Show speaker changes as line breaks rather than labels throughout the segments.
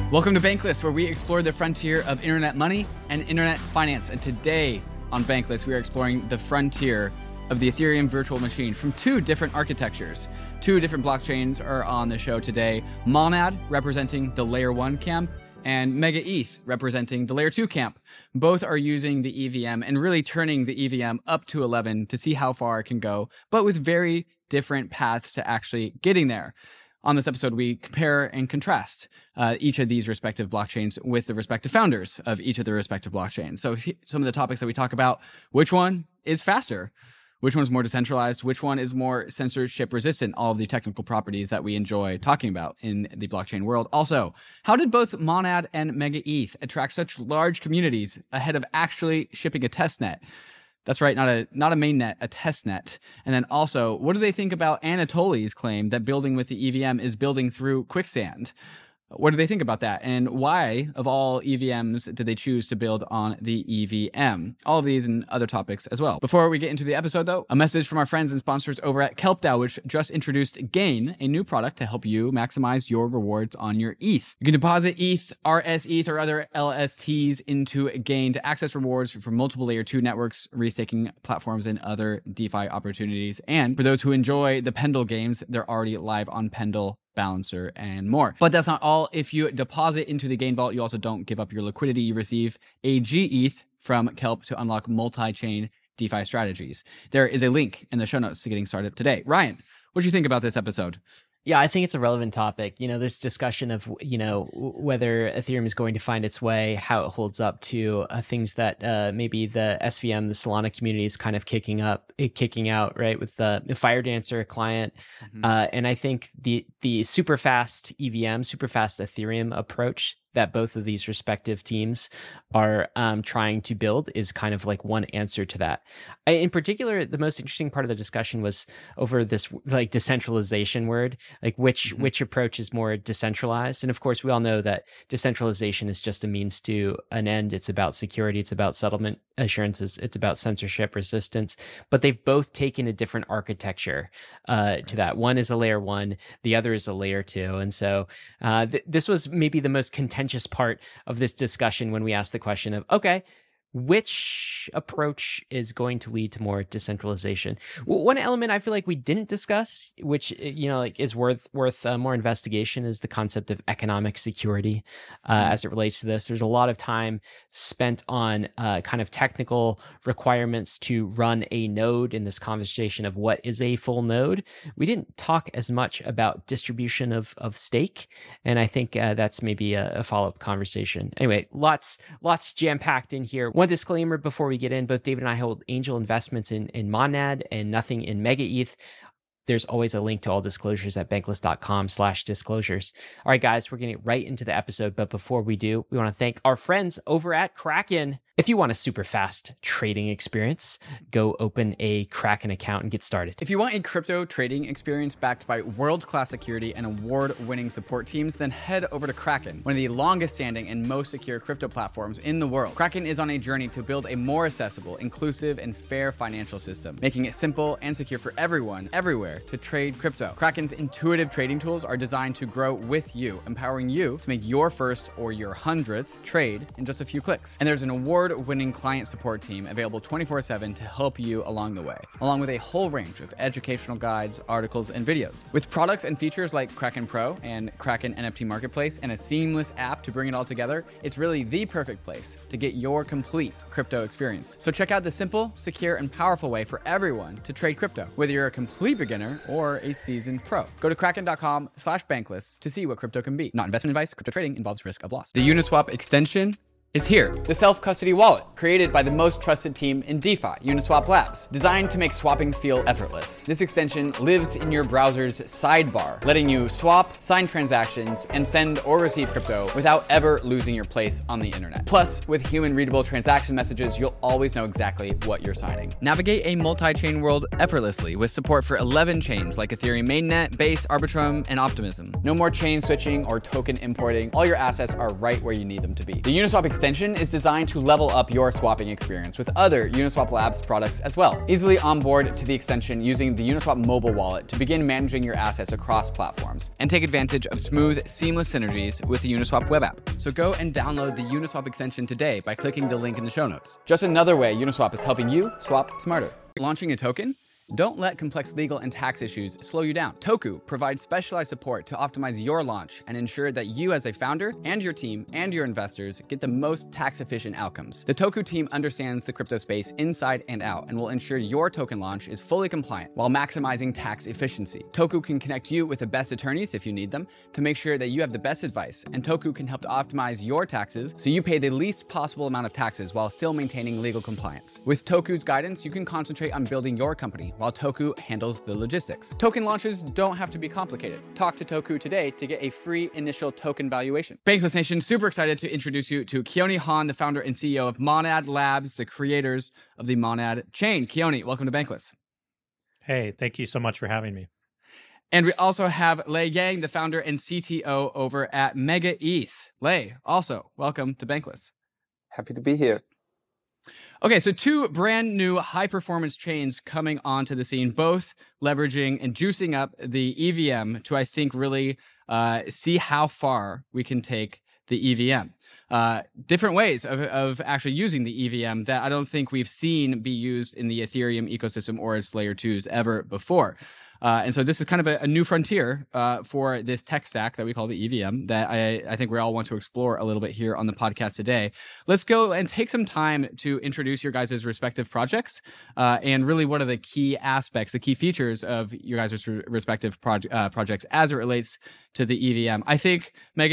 Welcome to Bankless, where we explore the frontier of internet money and internet finance. And today on Bankless, we are exploring the frontier of the Ethereum virtual machine from two different architectures. Two different blockchains are on the show today. Monad, representing the Layer 1 camp, and Mega ETH, representing the Layer 2 camp. Both are using the EVM and really turning the EVM up to 11 to see how far it can go, but with very different paths to actually getting there. On this episode, we compare and contrast each of these respective blockchains with the respective founders of each of the respective blockchains. So some of the topics that we talk about: which one is faster? Which one's more decentralized? Which one is more censorship resistant? All of the technical properties that we enjoy talking about in the blockchain world. Also, how did both Monad and Mega ETH attract such large communities ahead of actually shipping a testnet? That's right, not a mainnet, a testnet. And then also, what do they think about Anatoly's claim that building with the EVM is building through quicksand? What do they think about that? And why, of all EVMs, did they choose to build on the EVM? All of these and other topics as well. Before we get into the episode, though, a message from our friends and sponsors over at KelpDAO, which just introduced Gain, a new product to help you maximize your rewards on your ETH. You can deposit ETH, RS ETH, or other LSTs into Gain to access rewards from multiple Layer 2 networks, restaking platforms, and other DeFi opportunities. And for those who enjoy the Pendle games, they're already live on Pendle, Balancer, and more. But that's not all. If you deposit into the Gain Vault, you also don't give up your liquidity. You receive a GETH from Kelp to unlock multi-chain DeFi strategies. There is a link in the show notes to getting started today. Ryan, what do you think about this episode?
Yeah, I think it's a relevant topic. This discussion of, whether Ethereum is going to find its way, how it holds up to things that maybe the SVM, the Solana community is kind of kicking out, right, with the Firedancer client. And I think the super fast EVM, super fast Ethereum approach that both of these respective teams are trying to build is kind of like one answer to that. In particular, the most interesting part of the discussion was over this like decentralization word, like which approach is more decentralized. And of course, we all know that decentralization is just a means to an end. It's about security. It's about settlement assurances. It's about censorship resistance. But they've both taken a different architecture to that. One is a Layer 1, the other is a Layer 2. And so this was maybe the most contentious part of this discussion when we asked the question of, okay, which approach is going to lead to more decentralization? One element I feel like we didn't discuss, which is worth more investigation, is the concept of economic security as it relates to this. There's a lot of time spent on kind of technical requirements to run a node in this conversation of what is a full node. We didn't talk as much about distribution of stake, and I think that's maybe a follow-up conversation. Anyway, lots jam-packed in here. One disclaimer before we get in: both David and I hold angel investments in Monad and nothing in Mega ETH. There's always a link to all disclosures at bankless.com/disclosures. All right, guys, we're getting right into the episode. But before we do, we want to thank our friends over at Kraken. If you want a super fast trading experience, go open a Kraken account and get started.
If you want a crypto trading experience backed by world-class security and award-winning support teams, then head over to Kraken, one of the longest-standing and most secure crypto platforms in the world. Kraken is on a journey to build a more accessible, inclusive, and fair financial system, making it simple and secure for everyone, everywhere, to trade crypto. Kraken's intuitive trading tools are designed to grow with you, empowering you to make your first or your 100th trade in just a few clicks. And there's an award-winning client support team available 24/7 to help you along the way, along with a whole range of educational guides, articles, and videos. With products and features like Kraken Pro and Kraken NFT Marketplace and a seamless app to bring it all together, it's really the perfect place to get your complete crypto experience. So check out the simple, secure, and powerful way for everyone to trade crypto, whether you're a complete beginner or a seasoned pro. Go to kraken.com/bankless to see what crypto can be. Not investment advice. Crypto trading involves risk of loss. The Uniswap extension is here. The self-custody wallet, created by the most trusted team in DeFi, Uniswap Labs, designed to make swapping feel effortless. This extension lives in your browser's sidebar, letting you swap, sign transactions, and send or receive crypto without ever losing your place on the internet. Plus, with human-readable transaction messages, you'll always know exactly what you're signing. Navigate a multi-chain world effortlessly with support for 11 chains like Ethereum Mainnet, Base, Arbitrum, and Optimism. No more chain switching or token importing. All your assets are right where you need them to be. The Uniswap extension extension is designed to level up your swapping experience with other Uniswap Labs products as well. Easily onboard to the extension using the Uniswap mobile wallet to begin managing your assets across platforms and take advantage of smooth, seamless synergies with the Uniswap web app. So go and download the Uniswap extension today by clicking the link in the show notes. Just another way Uniswap is helping you swap smarter. Launching a token? Don't let complex legal and tax issues slow you down. Toku provides specialized support to optimize your launch and ensure that you as a founder and your team and your investors get the most tax-efficient outcomes. The Toku team understands the crypto space inside and out and will ensure your token launch is fully compliant while maximizing tax efficiency. Toku can connect you with the best attorneys if you need them to make sure that you have the best advice, and Toku can help to optimize your taxes so you pay the least possible amount of taxes while still maintaining legal compliance. With Toku's guidance, you can concentrate on building your company while Toku handles the logistics. Token launches don't have to be complicated. Talk to Toku today to get a free initial token valuation. Bankless Nation, super excited to introduce you to Keone Han, the founder and CEO of Monad Labs, the creators of the Monad chain. Keone, welcome to Bankless.
Hey, thank you so much for having me.
And we also have Lei Yang, the founder and CTO over at Mega ETH. Lei, also welcome to Bankless.
Happy to be here.
Okay, so two brand new high-performance chains coming onto the scene, both leveraging and juicing up the EVM to, I think, really see how far we can take the EVM. Different ways of actually using the EVM that I don't think we've seen be used in the Ethereum ecosystem or its layer 2s ever before. And so this is kind of a new frontier for this tech stack that we call the EVM that I think we all want to explore a little bit here on the podcast today. Let's go and take some time to introduce your guys' respective projects and really what are the key aspects, the key features of your guys' respective projects as it relates to the EVM. I think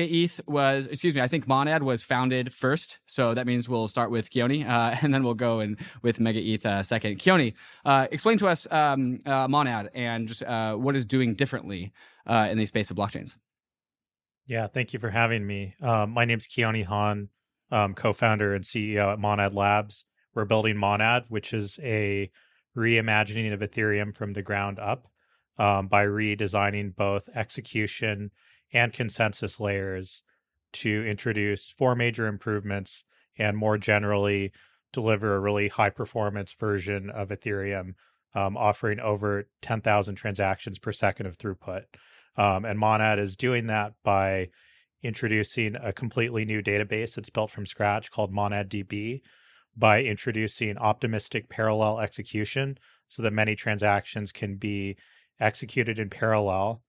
I think Monad was founded first. So that means we'll start with Keone and then we'll go in with Mega ETH second. Keone, explain to us Monad and just what is doing differently in the space of blockchains.
Yeah, thank you for having me. My name's Keone Han, co-founder and CEO at Monad Labs. We're building Monad, which is a reimagining of Ethereum from the ground up by redesigning both execution and consensus layers to introduce 4 major improvements and more generally deliver a really high performance version of Ethereum, offering over 10,000 transactions per second of throughput. And Monad is doing that by introducing a completely new database that's built from scratch called MonadDB, by introducing optimistic parallel execution so that many transactions can be executed in parallel,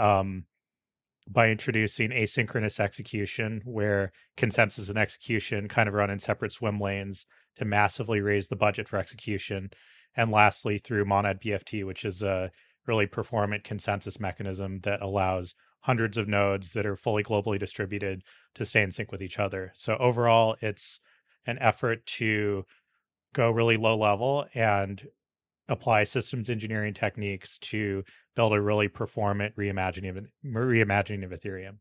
by introducing asynchronous execution where consensus and execution kind of run in separate swim lanes to massively raise the budget for execution. And lastly, through Monad BFT, which is a really performant consensus mechanism that allows hundreds of nodes that are fully globally distributed to stay in sync with each other. So overall, it's an effort to go really low level and apply systems engineering techniques to build a really performant reimagining of Ethereum.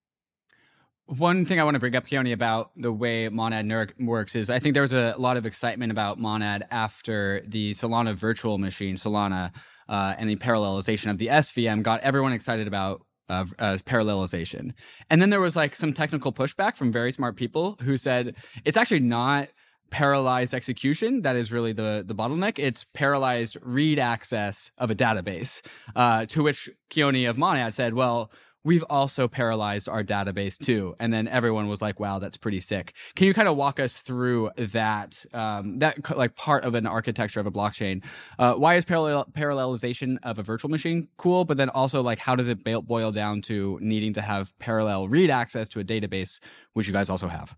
One thing I want to bring up, Keone, about the way Monad works is I think there was a lot of excitement about Monad after the Solana virtual machine, Solana, and the parallelization of the SVM got everyone excited about parallelization. And then there was like some technical pushback from very smart people who said it's actually not parallelized execution that is really the bottleneck. It's parallelized read access of a database, to which Keone of Monad said, well, we've also parallelized our database too. And then everyone was like, wow, that's pretty sick. Can you kind of walk us through that like part of an architecture of a blockchain? Why is parallelization of a virtual machine cool? But then also like, how does it boil down to needing to have parallel read access to a database, which you guys also have?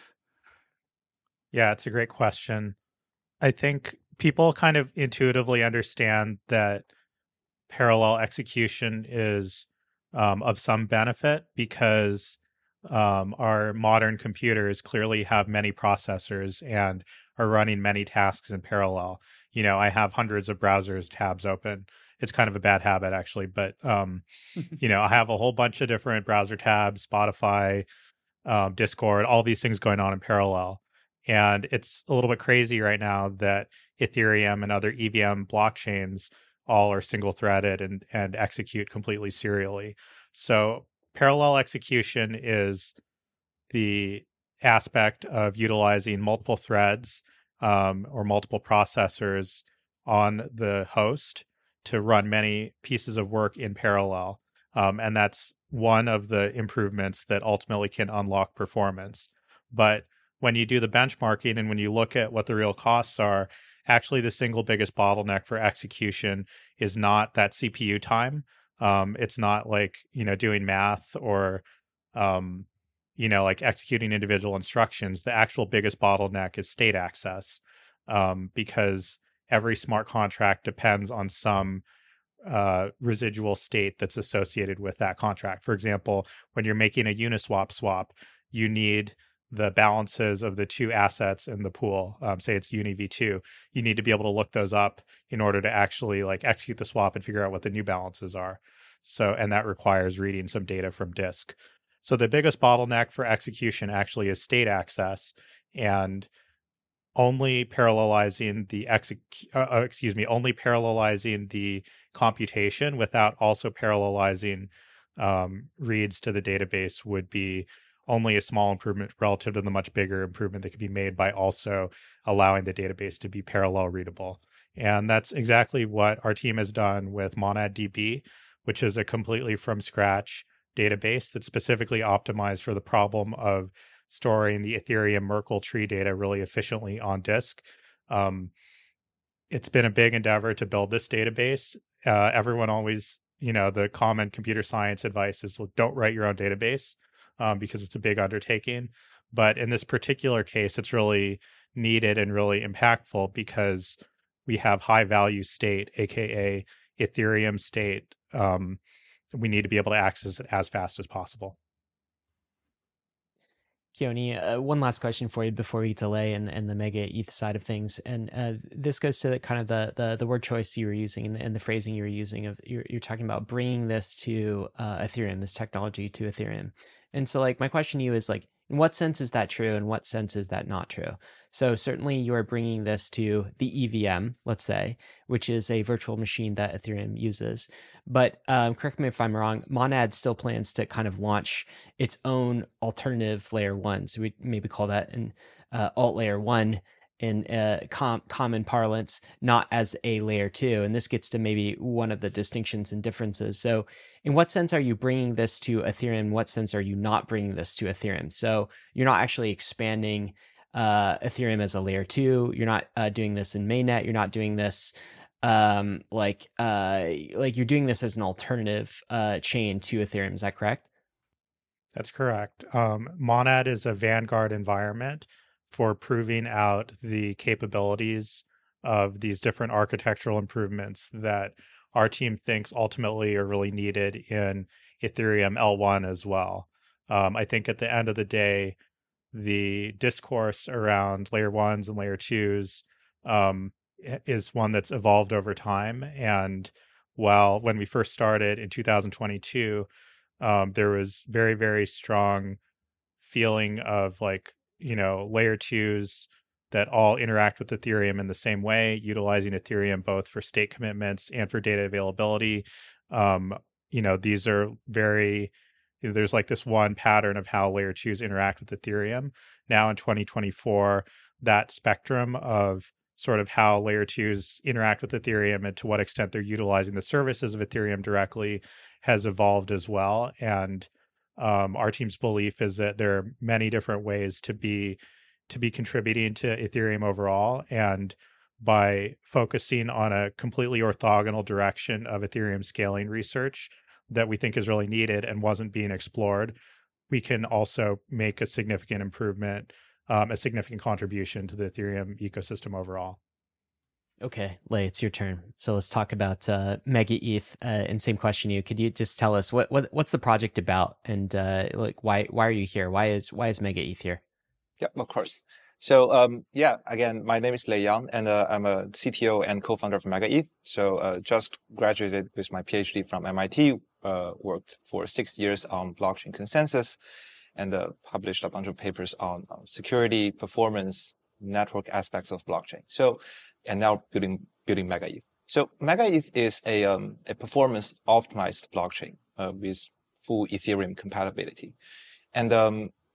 Yeah, it's a great question. I think people kind of intuitively understand that parallel execution is of some benefit because our modern computers clearly have many processors and are running many tasks in parallel. You know, I have hundreds of browsers tabs open. It's kind of a bad habit, actually, but you know, I have a whole bunch of different browser tabs, Spotify, Discord, all these things going on in parallel. And it's a little bit crazy right now that Ethereum and other EVM blockchains all are single threaded and execute completely serially. So parallel execution is the aspect of utilizing multiple threads or multiple processors on the host to run many pieces of work in parallel. And that's one of the improvements that ultimately can unlock performance. But when you do the benchmarking and when you look at what the real costs are, actually the single biggest bottleneck for execution is not that CPU time. It's not like, doing math or, like executing individual instructions. The actual biggest bottleneck is state access, because every smart contract depends on some residual state that's associated with that contract. For example, when you're making a Uniswap swap, you need the balances of the two assets in the pool. Say it's Uni v2, you need to be able to look those up in order to actually like execute the swap and figure out what the new balances are. So, and that requires reading some data from disk. So the biggest bottleneck for execution actually is state access, and only parallelizing the computation without also parallelizing reads to the database would be only a small improvement relative to the much bigger improvement that could be made by also allowing the database to be parallel readable. And that's exactly what our team has done with MonadDB, which is a completely from scratch database that's specifically optimized for the problem of storing the Ethereum Merkle tree data really efficiently on disk. It's been a big endeavor to build this database. Everyone always, the common computer science advice is don't write your own database because it's a big undertaking. But in this particular case, it's really needed and really impactful because we have high value state, aka Ethereum state. We need to be able to access it as fast as possible.
Keone, one last question for you before we delay and the Mega ETH side of things, and this goes to kind of the word choice you were using and the phrasing you were using of you're talking about bringing this to Ethereum, this technology to Ethereum, and so like my question to you is like, in what sense is that true? In what sense is that not true? So certainly you are bringing this to the EVM, let's say, which is a virtual machine that Ethereum uses. But correct me if I'm wrong, Monad still plans to kind of launch its own alternative layer one. So we maybe call that an alt layer one in common parlance, not as a layer two. And this gets to maybe one of the distinctions and differences. So in what sense are you bringing this to Ethereum? In what sense are you not bringing this to Ethereum? So you're not actually expanding Ethereum as a layer two. You're not doing this in mainnet. You're not doing this like you're doing this as an alternative chain to Ethereum. Is that correct?
That's correct. Monad is a Vanguard environment for proving out the capabilities of these different architectural improvements that our team thinks ultimately are really needed in Ethereum L1 as well. I think at the end of the day, the discourse around layer ones and layer twos is one that's evolved over time. And while when we first started in 2022, there was very, very strong feeling of like, layer twos that all interact with Ethereum in the same way, utilizing Ethereum both for state commitments and for data availability. These are there's like this one pattern of how layer twos interact with Ethereum. Now in 2024, that spectrum of sort of how layer twos interact with Ethereum and to what extent they're utilizing the services of Ethereum directly has evolved as well. And our team's belief is that there are many different ways to be contributing to Ethereum overall. And by focusing on a completely orthogonal direction of Ethereum scaling research that we think is really needed and wasn't being explored, we can also make a significant improvement, a significant contribution to the Ethereum ecosystem overall.
Okay, Lei, it's your turn. So let's talk about Mega ETH. And same question to you. Could you just tell us what's the project about, and like why are you here? Why is Mega ETH here?
Yeah, of course. So again, my name is Lei Yang, and I'm a CTO and co-founder of Mega ETH. So just graduated with my PhD from MIT. Worked for 6 years on blockchain consensus, and published a bunch of papers on security, performance, network aspects of blockchain. So, and now building Mega ETH. So Mega ETH is a performance optimized blockchain with full Ethereum compatibility. And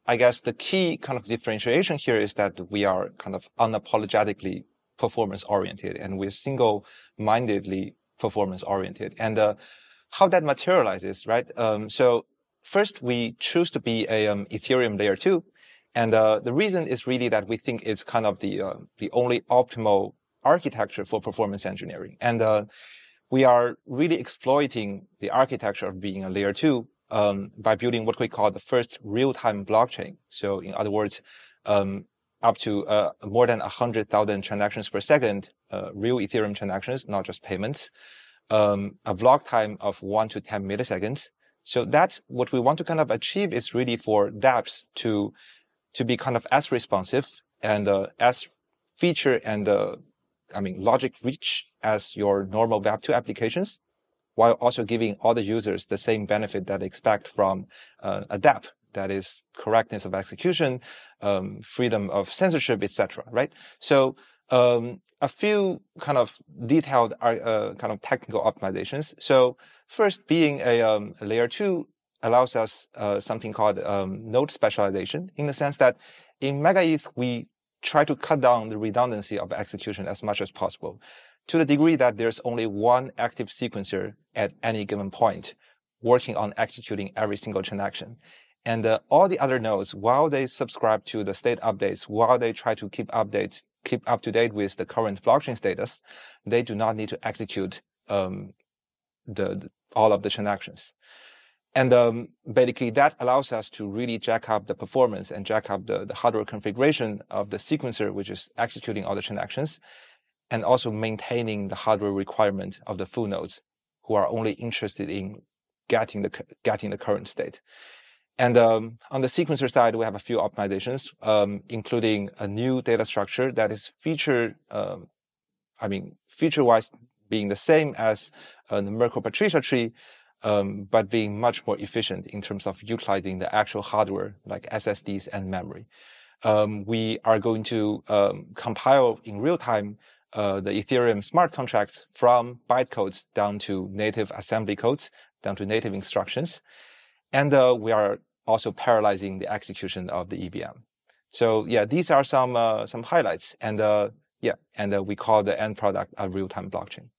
I guess the key kind of differentiation here is that we are kind of unapologetically performance oriented, and we're single-mindedly performance oriented. And how that materializes, right? So first, we choose to be a Ethereum layer 2. And the reason is really that we think it's kind of the only optimal architecture for performance engineering. And we are really exploiting the architecture of being a layer 2 by building what we call the first real-time blockchain. So in other words, up to more than 100,000 transactions per second, real Ethereum transactions, not just payments, a block time of 1 to 10 milliseconds. So that's what we want to kind of achieve is really for dApps to be kind of as responsive and as feature and logic rich as your normal Web2 applications, while also giving all the users the same benefit that they expect from a dApp, that is correctness of execution, freedom of censorship, etc. Right? So a few kind of detailed kind of technical optimizations. So first, being a layer 2 allows us something called node specialization, in the sense that in MegaETH, we try to cut down the redundancy of execution as much as possible, to the degree that there's only one active sequencer at any given point working on executing every single transaction. And all the other nodes, while they subscribe to the state updates, while they try to keep up to date with the current blockchain status, they do not need to execute all of the transactions. And basically, that allows us to really jack up the performance and jack up the hardware configuration of the sequencer, which is executing all the transactions, and also maintaining the hardware requirement of the full nodes, who are only interested in getting the current state. And on the sequencer side, we have a few optimizations, including a new data structure that is feature-wise being the same as the Merkle-Patricia tree, but being much more efficient in terms of utilizing the actual hardware like SSDs and memory. We are going to compile in real time the Ethereum smart contracts from bytecodes down to native assembly codes, down to native instructions. And we are also parallelizing the execution of the EVM. So yeah, these are some highlights. And we call the end product a real-time blockchain.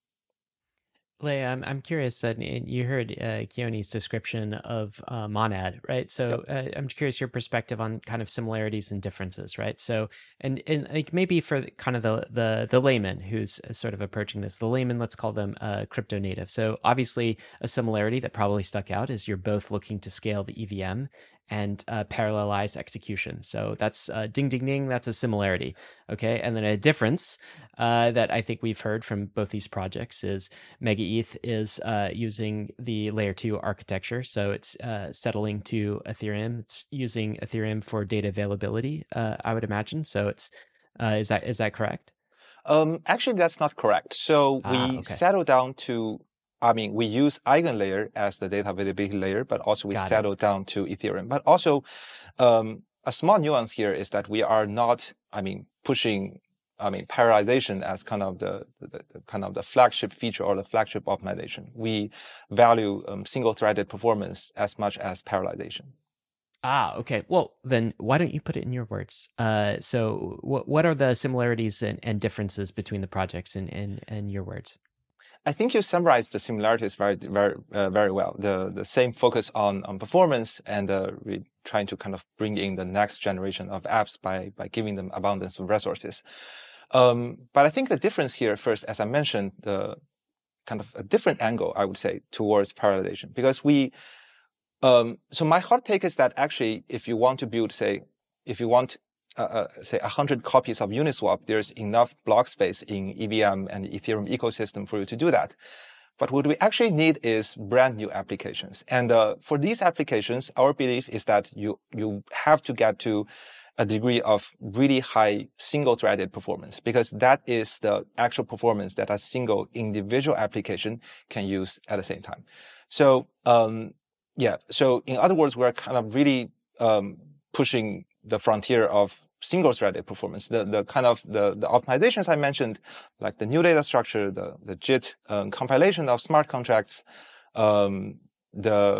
Lei, I'm curious, you heard Keone's description of Monad, right? So yep. I'm curious your perspective on kind of similarities and differences, right? So, and like maybe for kind of the layman who's sort of approaching this, the layman, let's call them crypto native. So obviously a similarity that probably stuck out is you're both looking to scale the EVM and parallelize execution. So that's ding, ding, ding. That's a similarity. Okay. And then a difference that I think we've heard from both these projects is MegaETH is using the layer 2 architecture. So it's settling to Ethereum. It's using Ethereum for data availability, I would imagine. So it's is that correct?
Actually, that's not correct. So we settle down to we use EigenLayer as the data availability layer, but also we settle down to Ethereum. But also, a small nuance here is that we are not, pushing, parallelization as kind of the flagship feature or the flagship optimization. We value single-threaded performance as much as parallelization.
Okay. Well, then why don't you put it in your words? So what are the similarities and differences between the projects in your words?
I think you summarized the similarities very, very, very well. The same focus on performance and really trying to kind of bring in the next generation of apps by giving them abundance of resources. But I think the difference here, first, as I mentioned, the kind of a different angle, I would say, towards parallelization, because so my hot take is that actually, if you want to build, say 100 copies of Uniswap, there's enough block space in EVM and the Ethereum ecosystem for you to do that. But what we actually need is brand new applications. And for these applications, our belief is that you have to get to a degree of really high single-threaded performance, because that is the actual performance that a single individual application can use at the same time. So, so in other words, we're kind of really pushing the frontier of single-threaded performance. The kind of the optimizations I mentioned, like the new data structure, the JIT compilation of smart contracts, the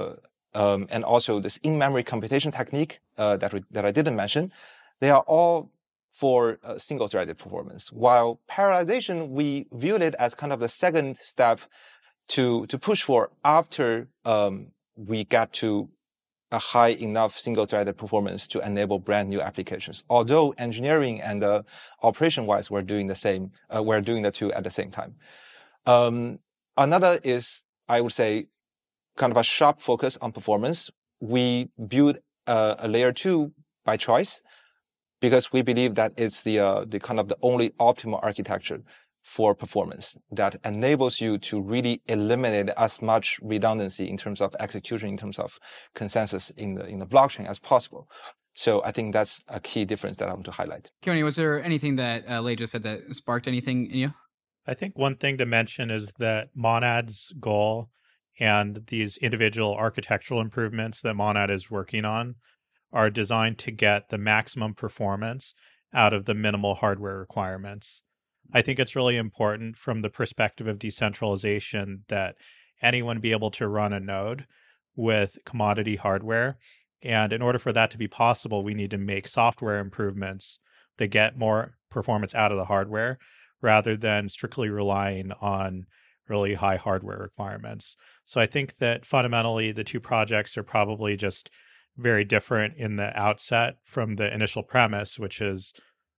and also this in-memory computation technique that I didn't mention, they are all for single-threaded performance. While parallelization, we viewed it as kind of the second step to push for after we get to a high enough single-threaded performance to enable brand new applications. Although engineering and operation-wise, we're doing the same. We're doing the two at the same time. Another is, I would say, kind of a sharp focus on performance. We build a layer 2 by choice because we believe that it's the kind of the only optimal architecture for performance that enables you to really eliminate as much redundancy in terms of execution, in terms of consensus in the blockchain as possible. So I think that's a key difference that I want to highlight.
Keone, was there anything that Lei just said that sparked anything in you?
I think one thing to mention is that Monad's goal and these individual architectural improvements that Monad is working on are designed to get the maximum performance out of the minimal hardware requirements. I think it's really important from the perspective of decentralization that anyone be able to run a node with commodity hardware. And in order for that to be possible, we need to make software improvements that get more performance out of the hardware rather than strictly relying on really high hardware requirements. So I think that fundamentally the two projects are probably just very different in the outset from the initial premise, which is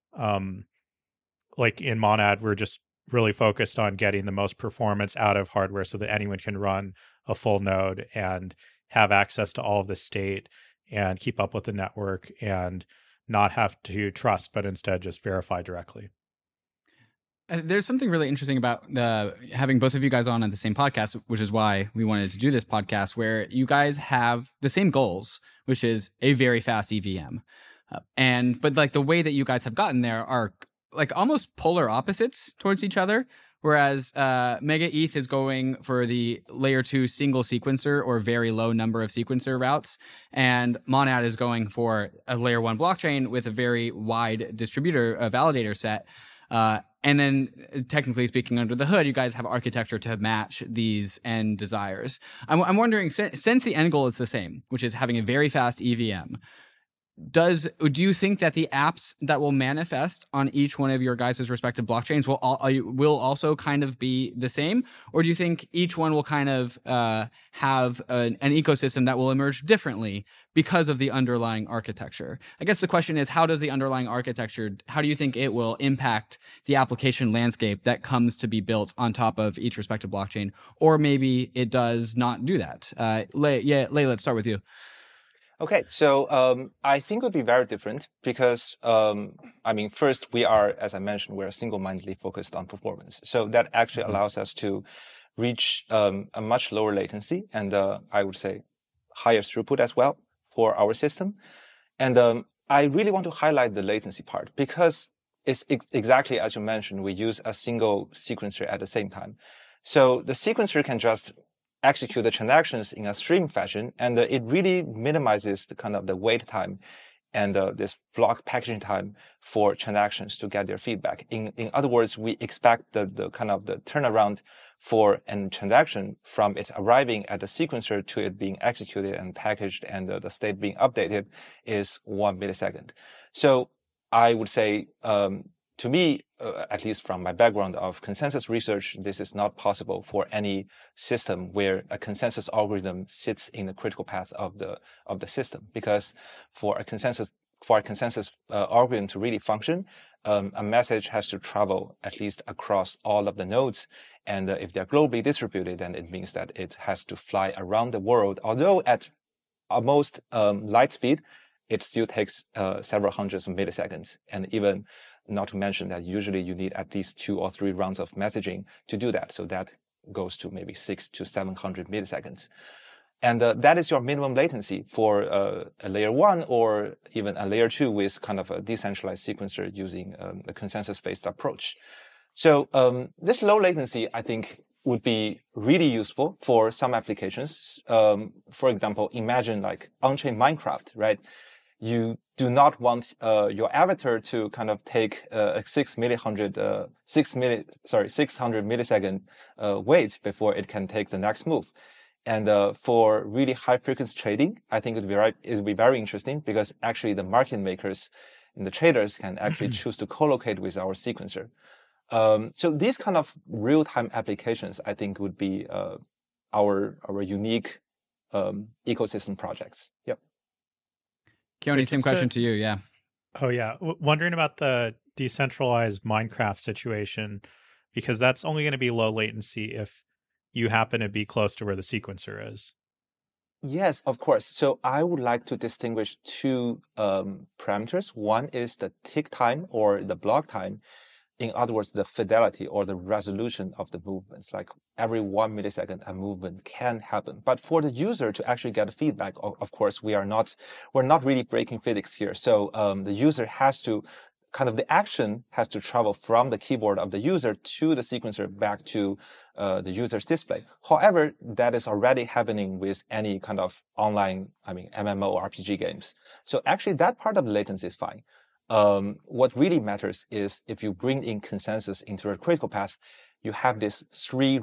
like in Monad, we're just really focused on getting the most performance out of hardware so that anyone can run a full node and have access to all of the state and keep up with the network and not have to trust, but instead just verify directly.
There's something really interesting about having both of you guys on the same podcast, which is why we wanted to do this podcast, where you guys have the same goals, which is a very fast EVM. But like the way that you guys have gotten there are like almost polar opposites towards each other. Whereas Mega ETH is going for the layer 2 single sequencer or very low number of sequencer routes, and Monad is going for a layer 1 blockchain with a very wide distributor validator set. And then, technically speaking, under the hood, you guys have architecture to match these end desires. I'm wondering, since the end goal is the same, which is having a very fast EVM, do you think that the apps that will manifest on each one of your guys' respective blockchains will also kind of be the same? Or do you think each one will kind of have an ecosystem that will emerge differently because of the underlying architecture? I guess the question is, how does the underlying architecture, how do you think it will impact the application landscape that comes to be built on top of each respective blockchain? Or maybe it does not do that. Lei, let's start with you.
Okay, so I think it would be very different because, first, we are, as I mentioned, we're single-mindedly focused on performance. So that actually allows us to reach a much lower latency and I would say higher throughput as well for our system. And I really want to highlight the latency part because it's exactly as you mentioned, we use a single sequencer at the same time. So the sequencer can just execute the transactions in a stream fashion, and it really minimizes the kind of the wait time and this block packaging time for transactions to get their feedback. In other words, we expect the kind of the turnaround for a transaction from it arriving at the sequencer to it being executed and packaged and the state being updated is 1 millisecond. So I would say, to me, at least from my background of consensus research, this is not possible for any system where a consensus algorithm sits in the critical path of the system. Because for a consensus algorithm to really function, a message has to travel at least across all of the nodes. And if they're globally distributed, then it means that it has to fly around the world. Although at almost light speed, it still takes several hundreds of milliseconds. And even not to mention that usually you need at least 2 or 3 rounds of messaging to do that. So that goes to maybe 600 to 700 milliseconds. And that is your minimum latency for a layer 1 or even a layer 2 with kind of a decentralized sequencer using a consensus-based approach. So this low latency, I think, would be really useful for some applications. For example, imagine like on-chain Minecraft, right? You do not want your avatar to kind of take a 600 millisecond wait before it can take the next move. And for really high frequency trading, I think it would be very interesting because actually the market makers and the traders can actually choose to co-locate with our sequencer. So these kind of real-time applications, I think, would be our unique ecosystem projects. Yep.
Keone, same question to you. Yeah.
Oh, yeah. Wondering about the decentralized Minecraft situation, because that's only going to be low latency if you happen to be close to where the sequencer is.
Yes, of course. So I would like to distinguish two parameters. One is the tick time or the block time. In other words, the fidelity or the resolution of the movements, like every 1 millisecond, a movement can happen. But for the user to actually get feedback, of course, we're not really breaking physics here. So, the user has to the action has to travel from the keyboard of the user to the sequencer back to, the user's display. However, that is already happening with any kind of online, MMO or RPG games. So actually that part of the latency is fine. What really matters is if you bring in consensus into a critical path, you have this three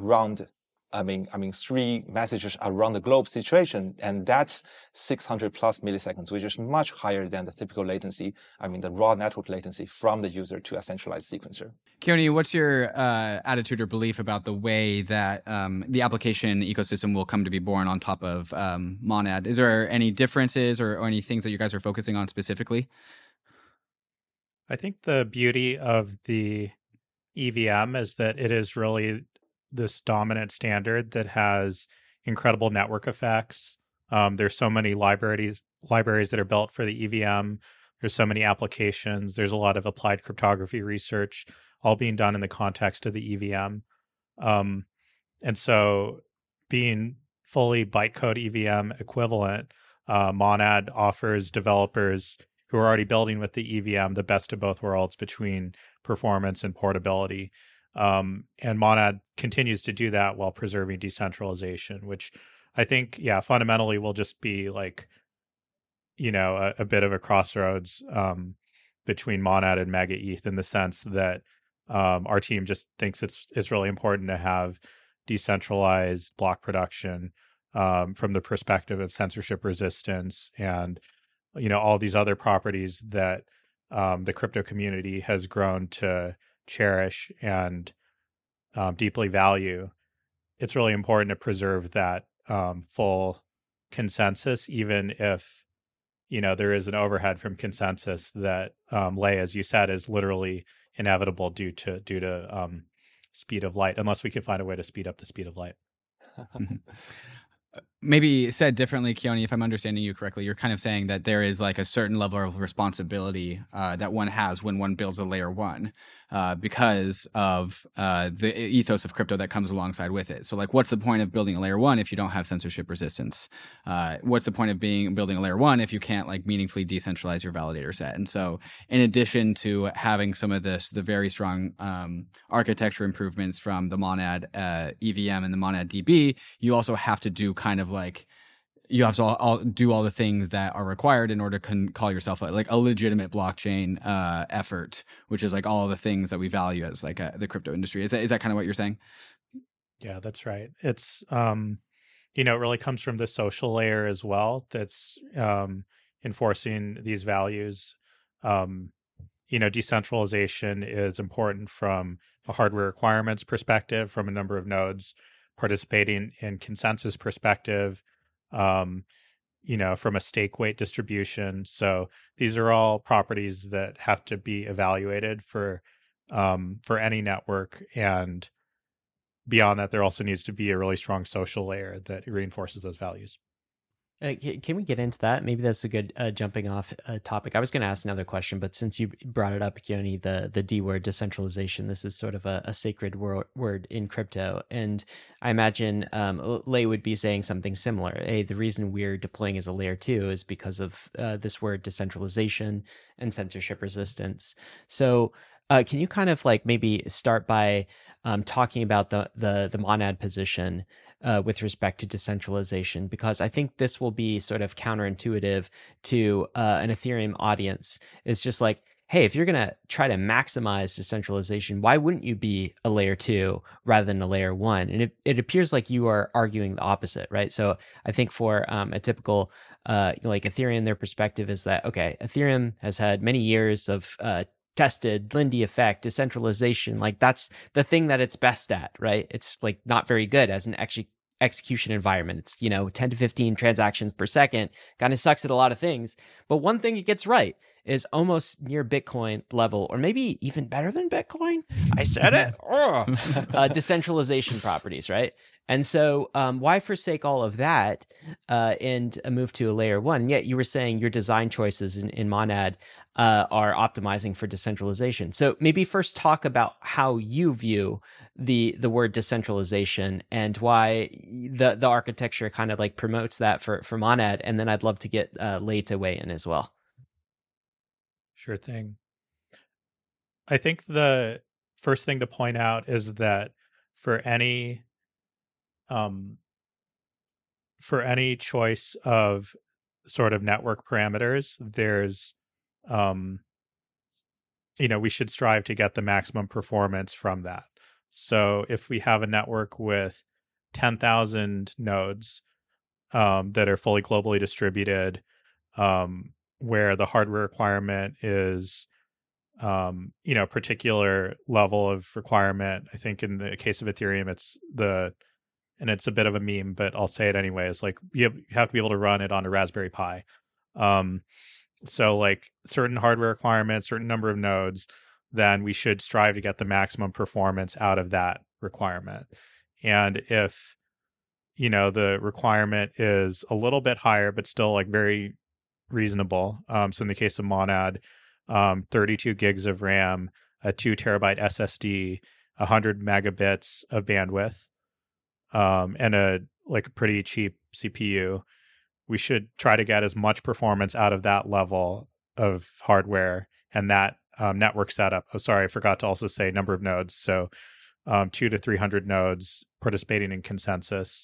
messages around the globe situation, and that's 600 plus milliseconds, which is much higher than the typical latency, the raw network latency from the user to a centralized sequencer.
Keone, what's your attitude or belief about the way that the application ecosystem will come to be born on top of Monad? Is there any differences or any things that you guys are focusing on specifically?
I think the beauty of the EVM is that it is really this dominant standard that has incredible network effects. There's so many libraries that are built for the EVM. There's so many applications. There's a lot of applied cryptography research all being done in the context of the EVM. And so being fully bytecode EVM equivalent, Monad offers developers who are already building with the EVM the best of both worlds between performance and portability. And Monad continues to do that while preserving decentralization, which I think, fundamentally will just be like, a bit of a crossroads between Monad and Mega ETH in the sense that our team just thinks it's really important to have decentralized block production from the perspective of censorship resistance and all these other properties that the crypto community has grown to cherish and deeply value. It's really important to preserve that full consensus, even if there is an overhead from consensus that Lei, as you said, is literally inevitable due to speed of light, unless we can find a way to speed up the speed of light.
Maybe said differently, Keone, if I'm understanding you correctly, you're kind of saying that there is like a certain level of responsibility that one has when one builds a layer one because of the ethos of crypto that comes alongside with it. So like, what's the point of building a layer one if you don't have censorship resistance? What's the point of building a layer one if you can't like meaningfully decentralize your validator set? And so in addition to having some of the very strong architecture improvements from the Monad EVM and the Monad DB, you also have to do kind of like, you have to do all the things that are required in order to call yourself a legitimate blockchain effort, which is like all the things that we value as like the crypto industry. Is that kind of what you're saying?
Yeah, that's right. It's it really comes from the social layer as well that's enforcing these values. Decentralization is important from a hardware requirements perspective, from a number of nodes participating in consensus perspective, from a stake weight distribution. So these are all properties that have to be evaluated for any network. And beyond that, there also needs to be a really strong social layer that reinforces those values.
Can we get into that? Maybe that's a good jumping off topic. I was going to ask another question, but since you brought it up, Keone, the D word, decentralization, this is sort of a sacred word in crypto. And I imagine Lei would be saying something similar. Hey, the reason we're deploying as a layer 2 is because of this word decentralization and censorship resistance. So can you kind of like maybe start by talking about the Monad position with respect to decentralization, because I think this will be sort of counterintuitive to an Ethereum audience. It's just like, hey, if you're going to try to maximize decentralization, why wouldn't you be a layer 2 rather than a layer 1? And it appears like you are arguing the opposite, right? So I think for a typical like Ethereum, their perspective is that, okay, Ethereum has had many years of tested Lindy effect, decentralization. Like that's the thing that it's best at, right? It's like not very good as an execution environment. It's, 10 to 15 transactions per second, kind of sucks at a lot of things. But one thing it gets right is almost near Bitcoin level, or maybe even better than Bitcoin. I said it. Decentralization properties, right? And so why forsake all of that and move to a layer 1? Yet you were saying your design choices in Monad are optimizing for decentralization. So maybe first talk about how you view the word decentralization and why the architecture kind of like promotes that for Monad. And then I'd love to get Lei to weigh in as well.
Sure thing. I think the first thing to point out is that for any choice of sort of network parameters, there's we should strive to get the maximum performance from that. So if we have a network with 10,000 nodes that are fully globally distributed, where the hardware requirement is, particular level of requirement. I think in the case of Ethereum, and it's a bit of a meme, but I'll say it anyway. It's like you have to be able to run it on a Raspberry Pi. So like certain hardware requirements, certain number of nodes, then we should strive to get the maximum performance out of that requirement. And if, the requirement is a little bit higher, but still like very reasonable. So in the case of Monad, 32 gigs of RAM, a 2 terabyte SSD, 100 megabits of bandwidth, and a pretty cheap CPU, we should try to get as much performance out of that level of hardware and that network setup. Oh, sorry, I forgot to also say number of nodes. So 200 to 300 nodes participating in consensus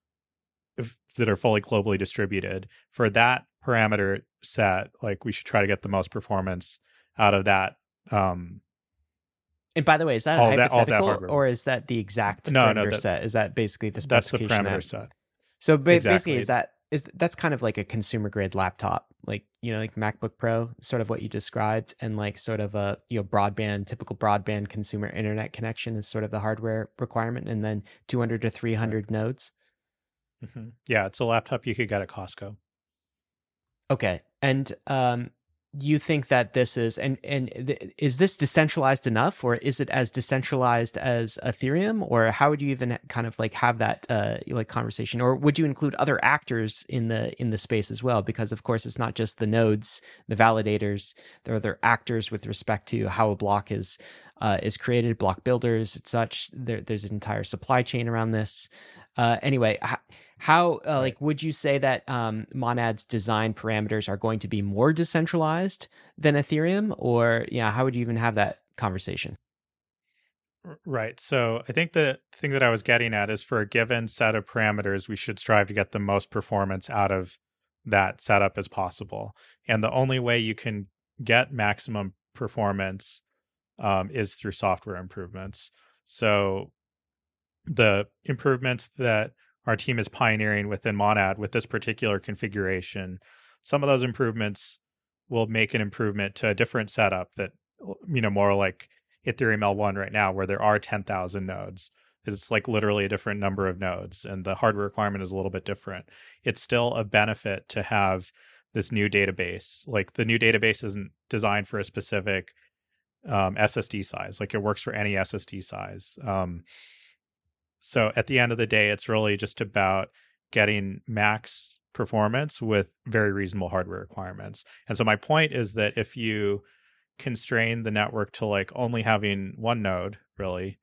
that are fully globally distributed. For that parameter set, we should try to get the most performance out of that.
And by the way, is that hypothetical or is that the exact parameter set? Is that basically the specification?
That's the parameter set.
So basically, that's kind of like a consumer grade laptop, like MacBook Pro, sort of what you described, and like sort of a typical broadband consumer internet connection is sort of the hardware requirement, and then 200 to 300 nodes.
Mm-hmm. Yeah, it's a laptop you could get at Costco.
Okay, and you think that this is is this decentralized enough, or is it as decentralized as Ethereum, or how would you even kind of like have that conversation, or would you include other actors in the space as well? Because of course it's not just the nodes, the validators. There are other actors with respect to how a block is created, block builders and such. There's an entire supply chain around this. Anyway, how would you say that Monad's design parameters are going to be more decentralized than Ethereum, or how would you even have that conversation?
Right. So I think the thing that I was getting at is for a given set of parameters, we should strive to get the most performance out of that setup as possible. And the only way you can get maximum performance is through software improvements. So the improvements that our team is pioneering within Monad with this particular configuration, some of those improvements will make an improvement to a different setup that, more like Ethereum L1 right now, where there are 10,000 nodes. It's like literally a different number of nodes, and the hardware requirement is a little bit different. It's still a benefit to have this new database. Like the new database isn't designed for a specific SSD size. Like it works for any SSD size. So at the end of the day, it's really just about getting max performance with very reasonable hardware requirements. And so my point is that if you constrain the network to like only having one node, really,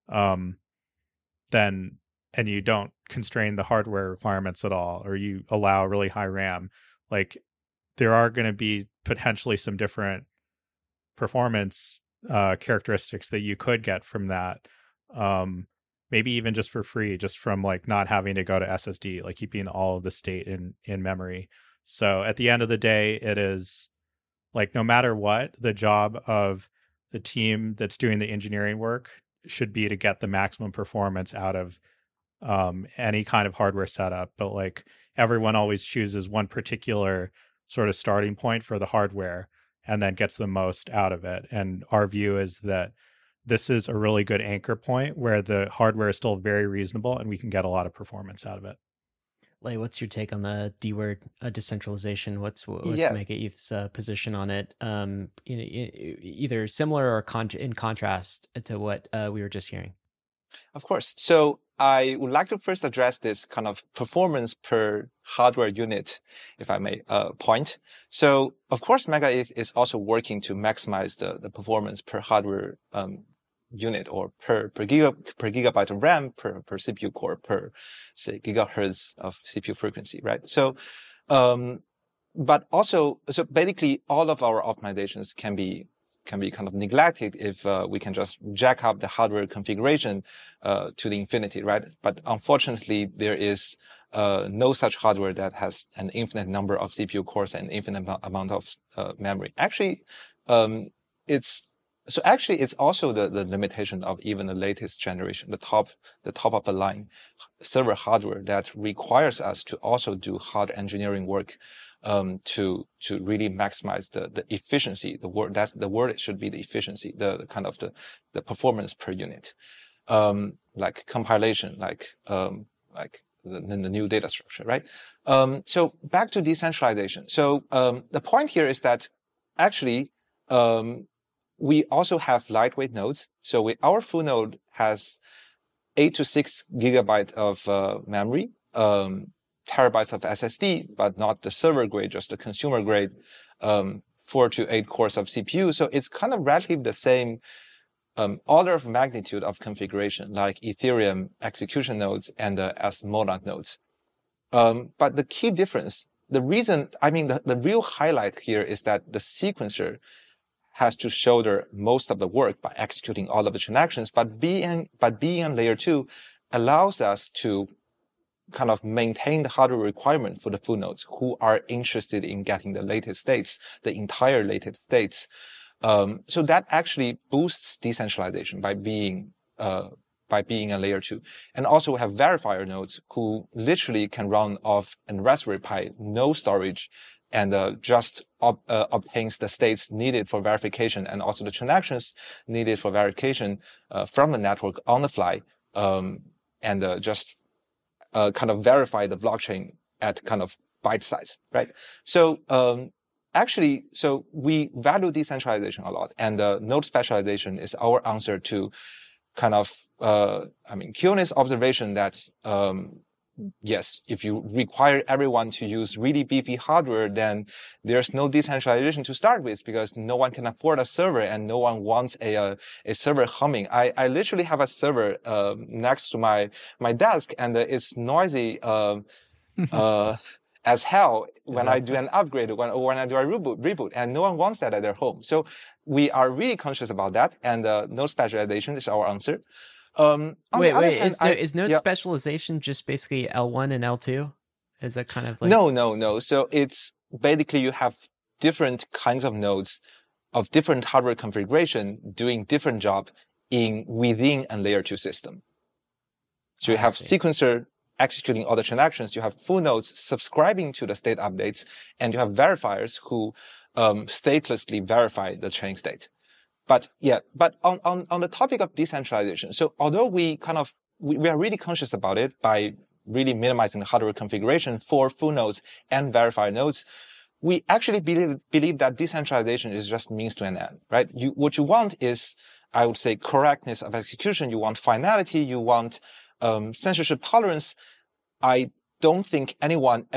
then, and you don't constrain the hardware requirements at all, or you allow really high RAM, like there are going to be potentially some different performance characteristics that you could get from that. Maybe even just for free, just from like not having to go to SSD, like keeping all of the state in memory. So at the end of the day, it is Like no matter what, the job of the team that's doing the engineering work should be to get the maximum performance out of any kind of hardware setup. But like everyone always chooses one particular sort of starting point for the hardware and then gets the most out of it. And our view is that this is a really good anchor point where the hardware is still very reasonable and we can get a lot of performance out of it.
Lei, what's your take on the D-word decentralization? What's Mega ETH's position on it? Either similar or in contrast to what we were just hearing.
Of course. So I would like to first address this kind of performance per hardware unit, if I may point. So of course, Mega ETH is also working to maximize the performance per hardware unit or per gigabyte of RAM, per CPU core, per say gigahertz of CPU frequency, right? So, but also, so basically all of our optimizations can be kind of neglected if we can just jack up the hardware configuration to the infinity, right? But unfortunately, there is no such hardware that has an infinite number of CPU cores and infinite amount of memory. Actually, it's also the limitation of even the latest generation, the top of the line server hardware that requires us to also do hard engineering work to really maximize the efficiency. The word should be the efficiency, the kind of the performance per unit, like compilation, like the new data structure, right? So back to decentralization. So the point here is that actually we also have lightweight nodes. So our full node has 8 to 6 gigabyte of memory, terabytes of SSD, but not the server grade, just the consumer grade, 4 to 8 cores of CPU. So it's kind of relatively the same order of magnitude of configuration, like Ethereum execution nodes and the Monad nodes. But the key difference, the real highlight here is that the sequencer has to shoulder most of the work by executing all of the transactions, but being on layer 2 allows us to kind of maintain the hardware requirement for the full nodes who are interested in getting the latest states, the entire latest states. So that actually boosts decentralization by being a layer 2. And also we have verifier nodes who literally can run off a Raspberry Pi, no storage, and just obtains the states needed for verification and also the transactions needed for verification from the network on the fly, and just kind of verify the blockchain at kind of bite size, right? So so we value decentralization a lot, and node specialization is our answer to kind of Keone's observation that yes, if you require everyone to use really beefy hardware, then there's no decentralization to start with because no one can afford a server and no one wants a server humming. I literally have a server next to my desk and it's noisy as hell when I do an upgrade, when I do a reboot, and no one wants that at their home. So we are really conscious about that, and node specialization is our answer.
Is node specialization just basically L1 and L2? Is that kind of like...
No. So it's basically you have different kinds of nodes of different hardware configuration doing different job within a layer 2 system. So you have sequencer executing all the transactions, you have full nodes subscribing to the state updates, and you have verifiers who statelessly verify the chain state. But on the topic of decentralization, so although we are really conscious about it by really minimizing the hardware configuration for full nodes and verifier nodes, we actually believe that decentralization is just means to an end, right? What you want is, I would say, correctness of execution. You want finality. You want censorship tolerance. I don't think anyone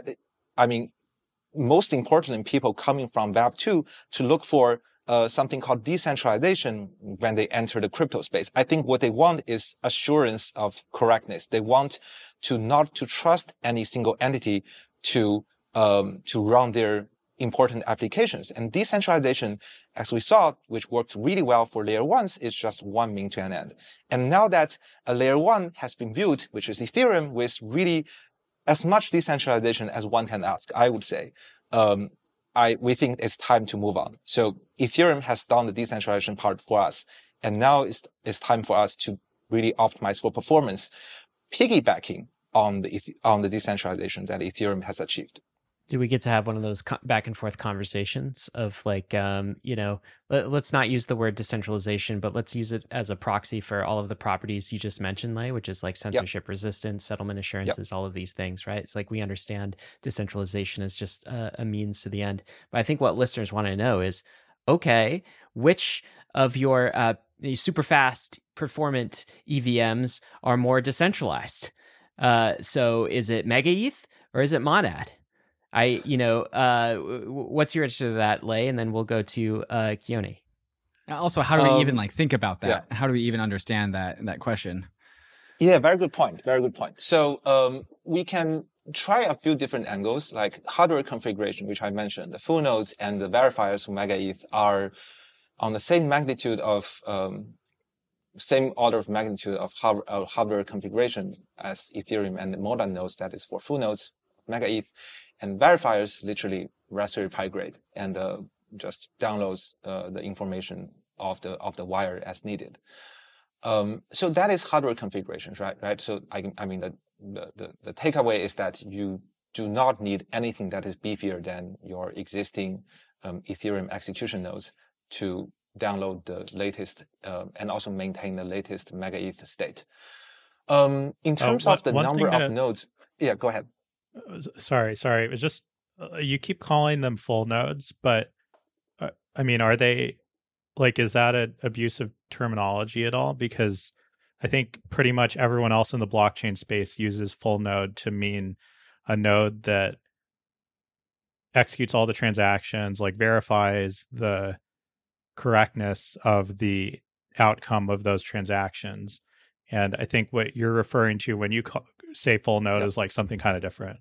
most importantly, people coming from Web 2 to look for something called decentralization when they enter the crypto space. I think what they want is assurance of correctness. They want not to trust any single entity to run their important applications. And decentralization, as we saw, which worked really well for layer 1s, is just one means to an end. And now that a layer 1 has been built, which is Ethereum, with really as much decentralization as one can ask, I would say, we think it's time to move on. So Ethereum has done the decentralization part for us. And now it's time for us to really optimize for performance, piggybacking on the decentralization that Ethereum has achieved.
Do we get to have one of those back and forth conversations of like, let's not use the word decentralization, but let's use it as a proxy for all of the properties you just mentioned, Lei, which is like censorship resistance, settlement assurances, all of these things, right? It's like we understand decentralization as just a means to the end. But I think what listeners want to know is, okay, which of your super fast, performant EVMs are more decentralized? So is it MegaETH or is it Monad? What's your answer to that, Lei? And then we'll go to Keone.
Also, how do we even think about that? Yeah. How do we even understand that question?
Yeah, very good point. Very good point. So we can try a few different angles, like hardware configuration, which I mentioned. The full nodes and the verifiers for MegaETH are on the same magnitude of same order of magnitude of hardware configuration as Ethereum and the Monad nodes, that is for full nodes, MegaETH. And verifiers literally Raspberry Pi grade and just downloads the information of the wire as needed. So that is hardware configurations, right? So I mean the takeaway is that you do not need anything that is beefier than your existing Ethereum execution nodes to download the latest and also maintain the latest MegaETH state. In terms of the number of nodes, yeah, go ahead.
Sorry. It was just, you keep calling them full nodes, but I mean, are they is that an abuse of terminology at all? Because I think pretty much everyone else in the blockchain space uses full node to mean a node that executes all the transactions, verifies the correctness of the outcome of those transactions. And I think what you're referring to when you say full node is something kind of different.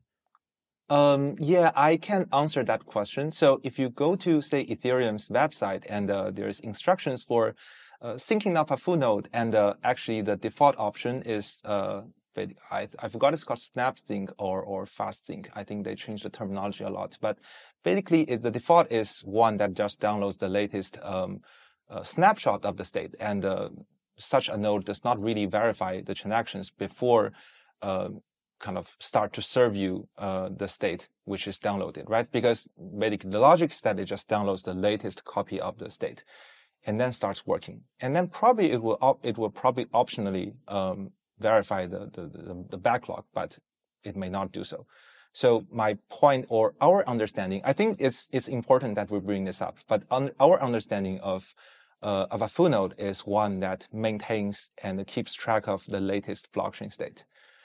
Yeah, I can answer that question. So if you go to, say, Ethereum's website and there's instructions for syncing up a full node, and actually the default option is, I forgot it's called SnapSync or FastSync. I think they changed the terminology a lot. But basically, the default is one that just downloads the latest snapshot of the state. And such a node does not really verify the transactions before kind of start to serve you the state which is downloaded, right? Because basically the logic is that it just downloads the latest copy of the state and then starts working. And then probably it will probably optionally verify the backlog, but it may not do so. So my point or our understanding, I think it's important that we bring this up, but our understanding of a full node is one that maintains and keeps track of the latest blockchain state.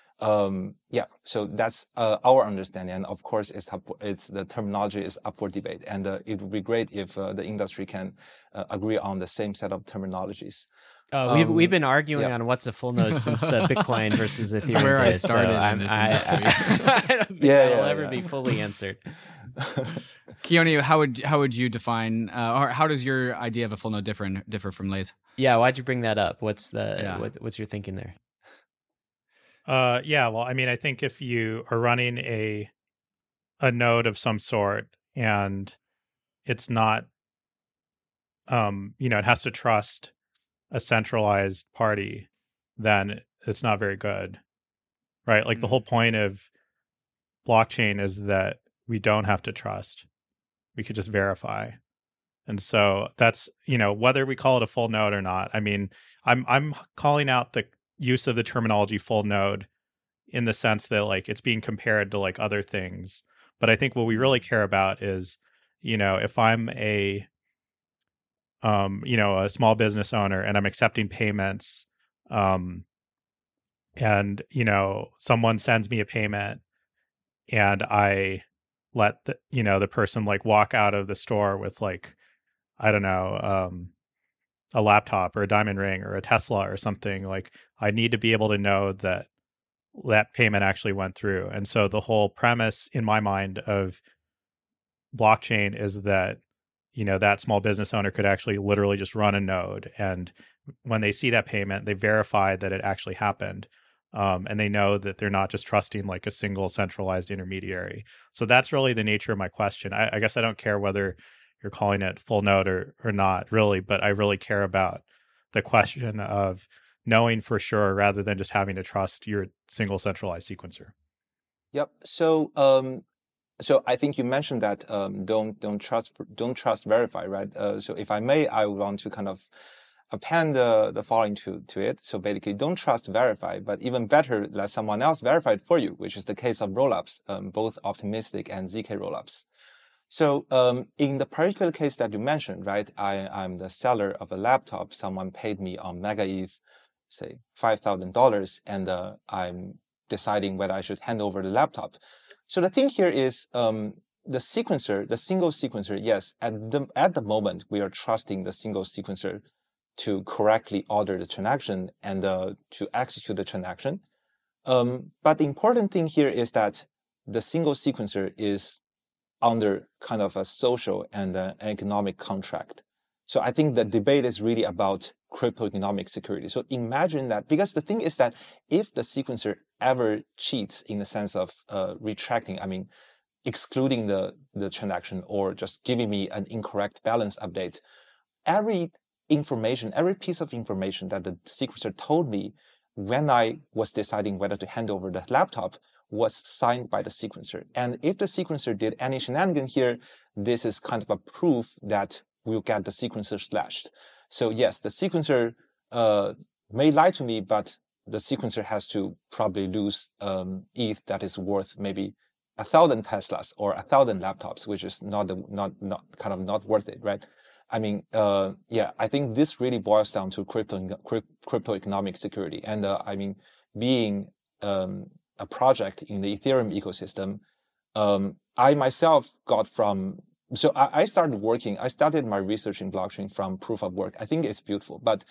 So that's our understanding, and of course, it's the terminology is up for debate, and it would be great if the industry can agree on the same set of terminages.
We've been arguing on what's a full node since the Bitcoin versus Ethereum.
That's where I started.
I don't think that'll ever be fully answered.
Keone, how would you define, or how does your idea of a full node differ from Lei's?
Yeah, why'd you bring that up? What's what's your thinking there?
Well, I mean, I think if you are running a node of some sort and it's not, it has to trust a centralized party, then it's not very good, right? The whole point of blockchain is that we don't have to trust. We could just verify. And so that's, whether we call it a full node or not. I mean, I'm calling out the use of the terminology full node in the sense that it's being compared to other things. But I think what we really care about is, if I'm a small business owner and I'm accepting payments, and someone sends me a payment and I let the person walk out of the store with I don't know, a laptop or a diamond ring or a Tesla or something, I need to be able to know that payment actually went through. And so the whole premise in my mind of blockchain is that, that small business owner could actually literally just run a node. And when they see that payment, they verify that it actually happened. And they know that they're not just trusting like a single centralized intermediary. So that's really the nature of my question. I guess I don't care whether you're calling it full node or not really, but I really care about the question of knowing for sure rather than just having to trust your single centralized sequencer.
Yep. So I think you mentioned that don't trust, verify, right? So if I may, I would want to kind of append the following to it. So basically, don't trust, verify, but even better, let someone else verify it for you, which is the case of rollups, both optimistic and ZK rollups. So in the particular case that you mentioned, right, I'm the seller of a laptop. Someone paid me on MegaETH, say $5,000, and I'm deciding whether I should hand over the laptop. So the thing here is the sequencer, the single sequencer, yes, at the moment, we are trusting the single sequencer to correctly order the transaction and to execute the transaction. But the important thing here is that the single sequencer is under kind of a social and an economic contract. So I think the debate is really about crypto economic security. So imagine that, because the thing is that if the sequencer ever cheats in the sense of retracting, I mean, excluding the transaction or just giving me an incorrect balance update, every piece of information that the sequencer told me when I was deciding whether to hand over the laptop was signed by the sequencer. And if the sequencer did any shenanigan here, this is kind of a proof that we'll get the sequencer slashed. So yes, the sequencer may lie to me, but the sequencer has to probably lose ETH that is worth maybe 1,000 Teslas or 1,000 laptops, which is not worth it, right? I mean, I think this really boils down to crypto economic security. And I mean, being a project in the Ethereum ecosystem, I myself I started my research in blockchain from proof of work. I think it's beautiful, but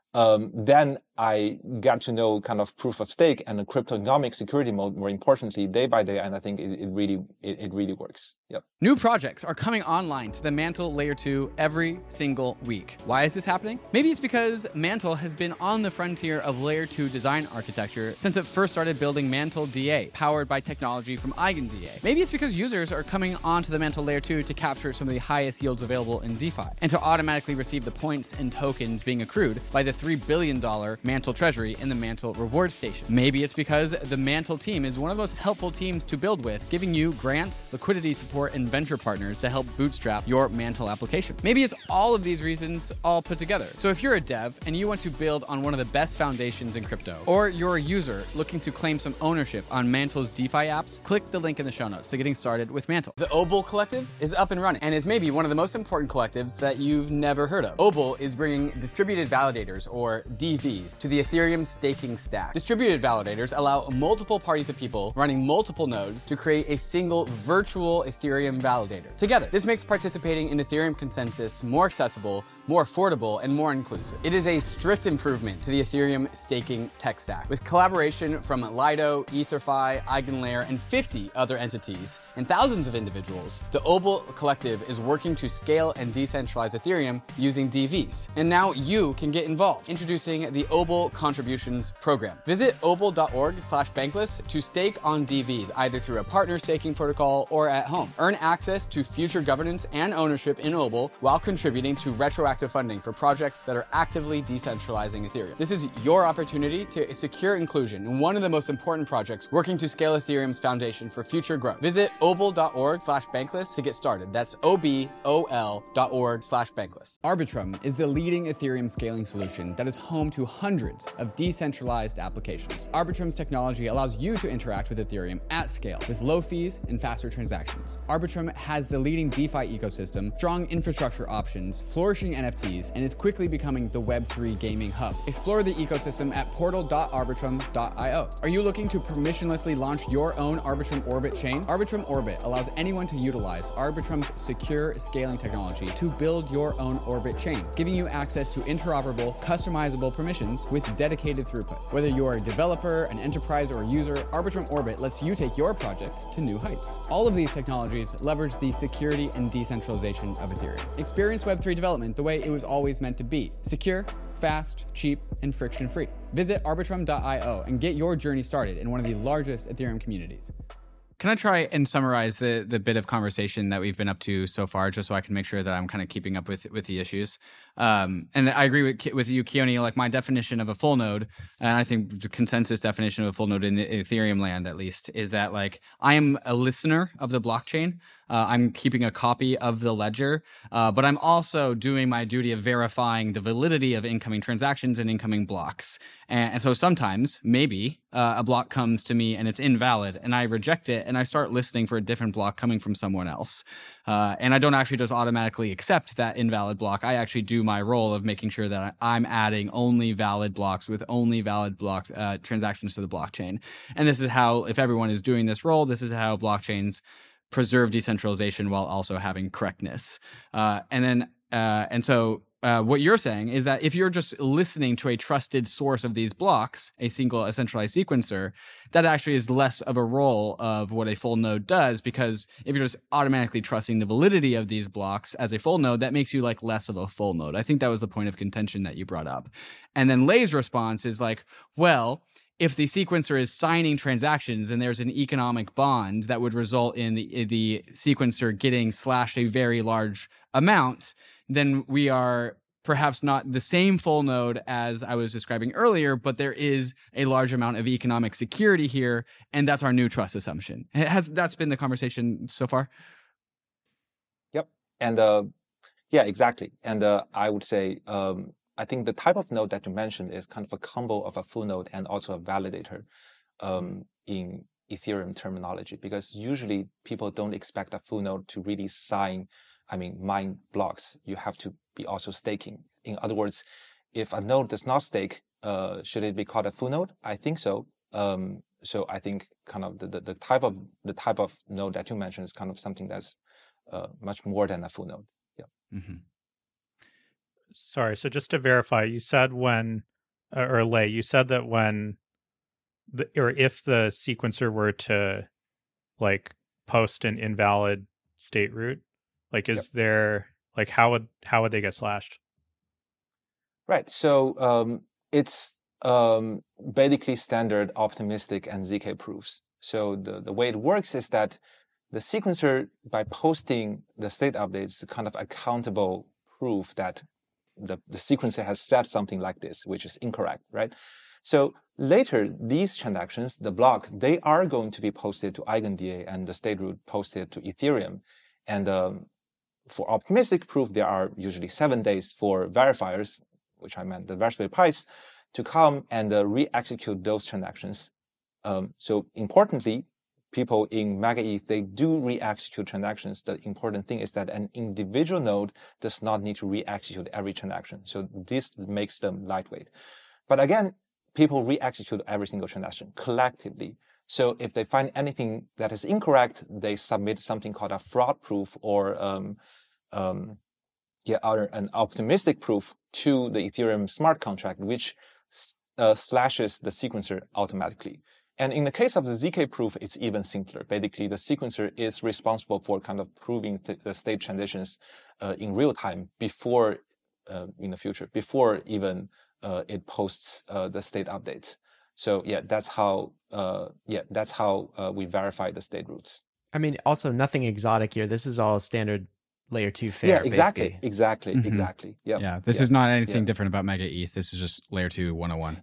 then I got to know kind of proof of stake and the crypto economic security mode more importantly day by day, and I think it really works. Yep.
New projects are coming online to the Mantle Layer 2 every single week. Why is this happening? Maybe it's because Mantle has been on the frontier of Layer 2 design architecture since it first started building Mantle DA, powered by technology from EigenDA. Maybe it's because users are coming onto the Mantle Layer 2 to capture some of the highest yields available in DeFi, and to automatically receive the points and tokens being accrued by the $3 billion Mantle treasury in the Mantle reward station. Maybe it's because the Mantle team is one of the most helpful teams to build with, giving you grants, liquidity support, and venture partners to help bootstrap your Mantle application. Maybe it's all of these reasons all put together. So if you're a dev and you want to build on one of the best foundations in crypto, or you're a user looking to claim some ownership on Mantle's DeFi apps, click the link in the show notes to getting started with Mantle. The Obol Collective is up and running and is maybe one of the most important collectives that you've never heard of. Obol is bringing distributed validators, or DVs, to the Ethereum staking stack. Distributed validators allow multiple parties of people running multiple nodes to create a single virtual Ethereum validator together. This makes participating in Ethereum consensus more accessible, more affordable, and more inclusive. It is a strict improvement to the Ethereum staking tech stack, with collaboration from Lido, EtherFi, EigenLayer, and 50 other entities, and thousands of individuals. The Obol Collective is working to scale and decentralize Ethereum using DVs, and now you can get involved. Introducing the Obol Contributions Program. Visit obol.org/bankless to stake on DVs, either through a partner staking protocol or at home. Earn access to future governance and ownership in Obol while contributing to retroactive funding for projects that are actively decentralizing Ethereum. This is your opportunity to secure inclusion in one of the most important projects working to scale Ethereum's foundation for future growth. Visit obol.org/bankless to get started. That's obol.org/bankless. Arbitrum is the leading Ethereum scaling solution that is home to hundreds of decentralized applications. Arbitrum's technology allows you to interact with Ethereum at scale with low fees and faster transactions. Arbitrum has the leading DeFi ecosystem, strong infrastructure options, flourishing NFTs, and is quickly becoming the Web3 gaming hub. Explore the ecosystem at portal.arbitrum.io. Are you looking to permissionlessly launch your own Arbitrum Orbit chain? Arbitrum Orbit allows anyone to utilize Arbitrum's secure scaling technology to build your own Orbit chain, giving you access to interoperable, custom customizable permissions with dedicated throughput. Whether you're a developer, an enterprise, or a user, Arbitrum Orbit lets you take your project to new heights. All of these technologies leverage the security and decentralization of Ethereum. Experience Web3 development the way it was always meant to be: secure, fast, cheap, and friction-free. Visit Arbitrum.io and get your journey started in one of the largest Ethereum communities. Can I try and summarize the bit of conversation that we've been up to so far, just so I can make sure that I'm kind of keeping up with the issues? And I agree with you, Keone. Like, my definition of a full node, and I think the consensus definition of a full node in the Ethereum land, at least, is that, like, I am a listener of the blockchain. I'm keeping a copy of the ledger, but I'm also doing my duty of verifying the validity of incoming transactions and incoming blocks. And so sometimes, maybe, a block comes to me and it's invalid, and I reject it, and I start listening for a different block coming from someone else. And I don't actually just automatically accept that invalid block. I actually do my role of making sure that I'm adding only valid blocks with only valid blocks transactions to the blockchain. And this is how, if everyone is doing this role, this is how blockchains preserve decentralization while also having correctness. What you're saying is that if you're just listening to a trusted source of these blocks, a centralized sequencer, that actually is less of a role of what a full node does, because if you're just automatically trusting the validity of these blocks as a full node, that makes you like less of a full node. I think that was the point of contention that you brought up. And then Lei's response is like, well, if the sequencer is signing transactions and there's an economic bond that would result in the sequencer getting slashed a very large amount, then we are perhaps not the same full node as I was describing earlier, but there is a large amount of economic security here, and that's our new trust assumption. That's been the conversation so far?
Yep. And yeah, exactly. And I would say, I think the type of node that you mentioned is kind of a combo of a full node and also a validator in Ethereum terminology, because usually people don't expect a full node to really mine blocks. You have to be also staking. In other words, if a node does not stake, should it be called a full node? I think so. So I think kind of the type of node that you mentioned is kind of something that's much more than a full node. Yeah.
Mm-hmm.
Sorry, so just to verify, you said or Lei, you said that if the sequencer were to like post an invalid state root, like is there, like how would they get slashed?
Right. So it's basically standard optimistic and ZK proofs. So the way it works is that the sequencer, by posting the state updates, kind of accountable proof that the sequencer has said something like this, which is incorrect, right? So later, these transactions, the block, they are going to be posted to EigenDA and the state root posted to Ethereum. And for optimistic proof, there are usually 7 days for verifiers, which I meant the Raspberry Pis, to come and re-execute those transactions. So importantly, people in MegaETH, they do re-execute transactions. The important thing is that an individual node does not need to re-execute every transaction. So this makes them lightweight. But again, people re-execute every single transaction collectively. So if they find anything that is incorrect, they submit something called a fraud proof or an optimistic proof to the Ethereum smart contract, which slashes the sequencer automatically. And in the case of the ZK proof, it's even simpler. Basically, the sequencer is responsible for kind of proving the state transitions in real time before, in the future, before even it posts the state updates. So yeah, that's how we verify the state roots.
I mean, also nothing exotic here. This is all standard layer 2 fair.
Yeah, exactly,
basically.
exactly,
Mm-hmm.
exactly. Yep.
Yeah, this is not anything different about MegaETH. This is just layer 2 101.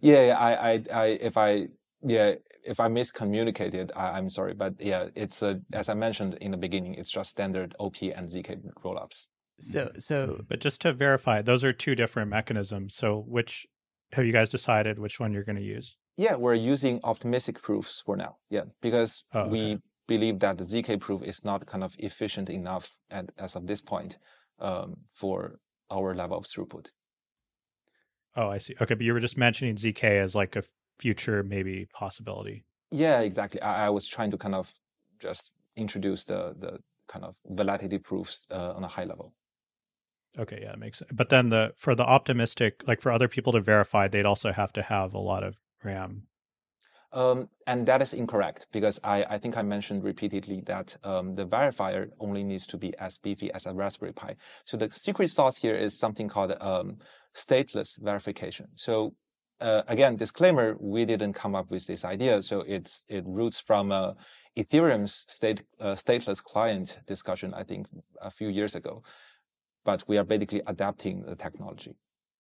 If I miscommunicated, I'm sorry, but yeah, it's as I mentioned in the beginning, it's just standard OP and ZK rollups.
So,
but just to verify, those are two different mechanisms. So have you guys decided which one you're going to use?
Yeah, we're using optimistic proofs for now. Yeah, because we believe that the ZK proof is not kind of efficient enough as of this point for our level of throughput.
Oh, I see. Okay, but you were just mentioning ZK as like a future maybe possibility.
Yeah, exactly. I was trying to kind of just introduce the kind of validity proofs on a high level.
Okay, yeah, it makes sense. But then for the optimistic, like for other people to verify, they'd also have to have a lot of RAM.
And that is incorrect, because I think I mentioned repeatedly that the verifier only needs to be as beefy as a Raspberry Pi. So the secret sauce here is something called stateless verification. So again, disclaimer, we didn't come up with this idea. So it roots from Ethereum's stateless client discussion, I think, a few years ago. But we are basically adapting the technology.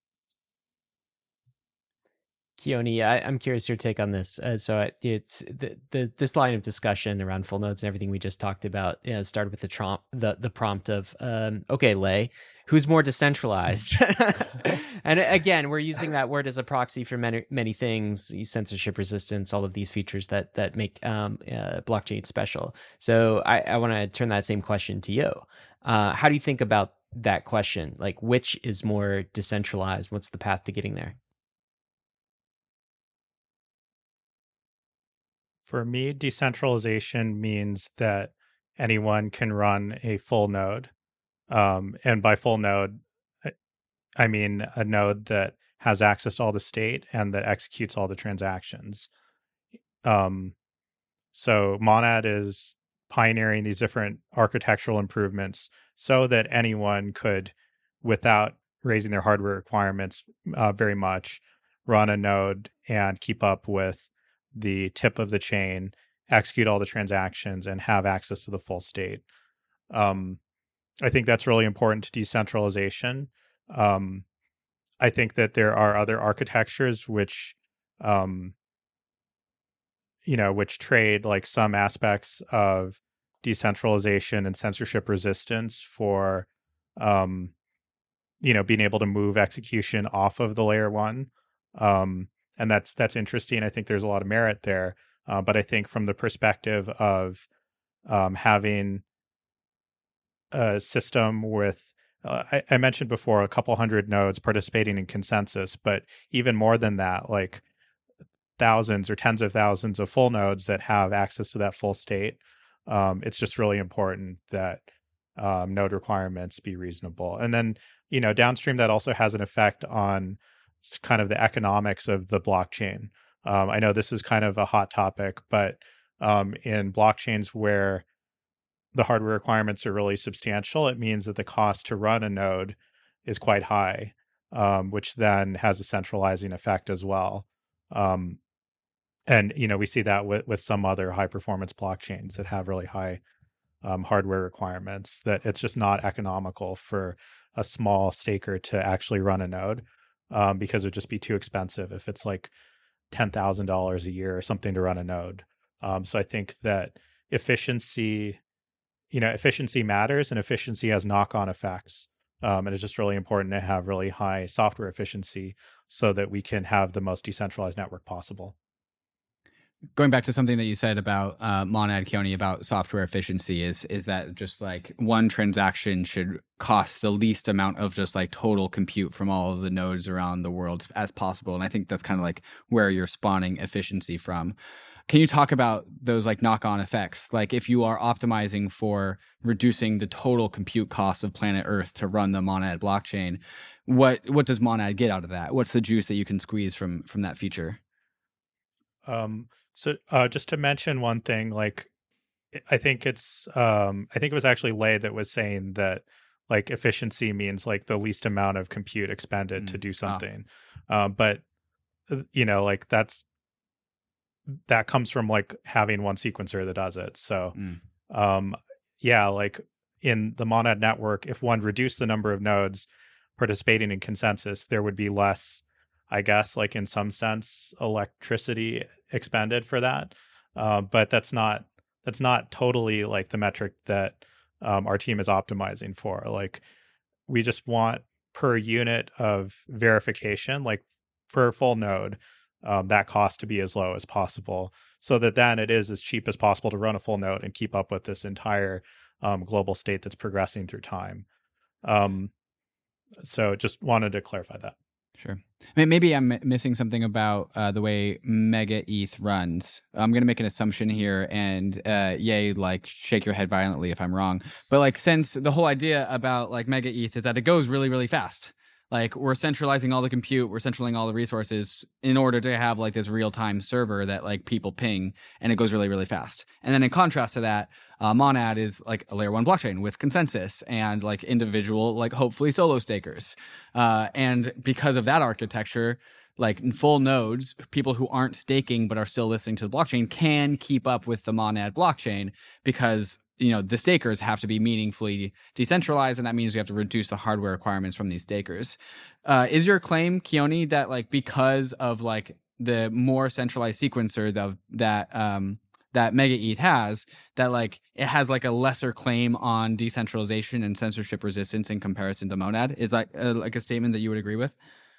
Keone, I'm curious your take on this. So it's this line of discussion around full nodes and everything we just talked about started with the prompt of, okay, Lei, who's more decentralized? And again, we're using that word as a proxy for many things, censorship resistance, all of these features that make blockchain special. So I want to turn that same question to you. How do you think about that question? Like, which is more decentralized? What's the path to getting there?
For me, decentralization means that anyone can run a full node. And by full node, I mean a node that has access to all the state and that executes all the transactions. So Monad is pioneering these different architectural improvements so that anyone could, without raising their hardware requirements very much, run a node and keep up with the tip of the chain, execute all the transactions, and have access to the full state. I think that's really important to decentralization. I think that there are other architectures which trade like some aspects of decentralization and censorship resistance for, being able to move execution off of the layer one. And that's interesting. I think there's a lot of merit there. But I think from the perspective of having a system with, I mentioned before, a couple hundred nodes participating in consensus, but even more than that, like thousands or tens of thousands of full nodes that have access to that full state. It's just really important that node requirements be reasonable. And then, downstream, that also has an effect on kind of the economics of the blockchain. I know this is kind of a hot topic, but in blockchains where the hardware requirements are really substantial, it means that the cost to run a node is quite high, which then has a centralizing effect as well. And, we see that with some other high performance blockchains that have really high hardware requirements, that it's just not economical for a small staker to actually run a node because it would just be too expensive if it's like $10,000 a year or something to run a node. So I think that efficiency matters, and efficiency has knock-on effects. And it's just really important to have really high software efficiency so that we can have the most decentralized network possible.
Going back to something that you said about Monad, Keone, about software efficiency, is that just like one transaction should cost the least amount of just like total compute from all of the nodes around the world as possible. And I think that's kind of like where you're spawning efficiency from. Can you talk about those like knock-on effects? Like if you are optimizing for reducing the total compute costs of planet Earth to run the Monad blockchain, what does Monad get out of that? What's the juice that you can squeeze from that feature?
So just to mention one thing, like I think it was actually Lei that was saying that like efficiency means like the least amount of compute expended to do something. But like that comes from like having one sequencer that does it. So like in the Monad network, if one reduced the number of nodes participating in consensus, there would be less, I guess, like in some sense, electricity expended for that. But that's not totally like the metric that our team is optimizing for. Like we just want per unit of verification, like per full node, that cost to be as low as possible, so that then it is as cheap as possible to run a full node and keep up with this entire global state that's progressing through time. So just wanted to clarify that.
Sure. Maybe I'm missing something about the way Mega ETH runs. I'm going to make an assumption here, and like shake your head violently if I'm wrong. But like, since the whole idea about like Mega ETH is that it goes really, really fast. Like, we're centralizing all the compute, we're centralizing all the resources in order to have like this real-time server that like people ping, and it goes really, really fast. And then in contrast to that, Monad is like a layer 1 blockchain with consensus and like individual, like hopefully solo stakers. And because of that architecture, like full nodes, people who aren't staking but are still listening to the blockchain can keep up with the Monad blockchain because the stakers have to be meaningfully decentralized, and that means we have to reduce the hardware requirements from these stakers. Is your claim, Keone, that like because of like the more centralized sequencer that Mega ETH has, that like it has like a lesser claim on decentralization and censorship resistance in comparison to Monad? Is that like a statement that you would agree with?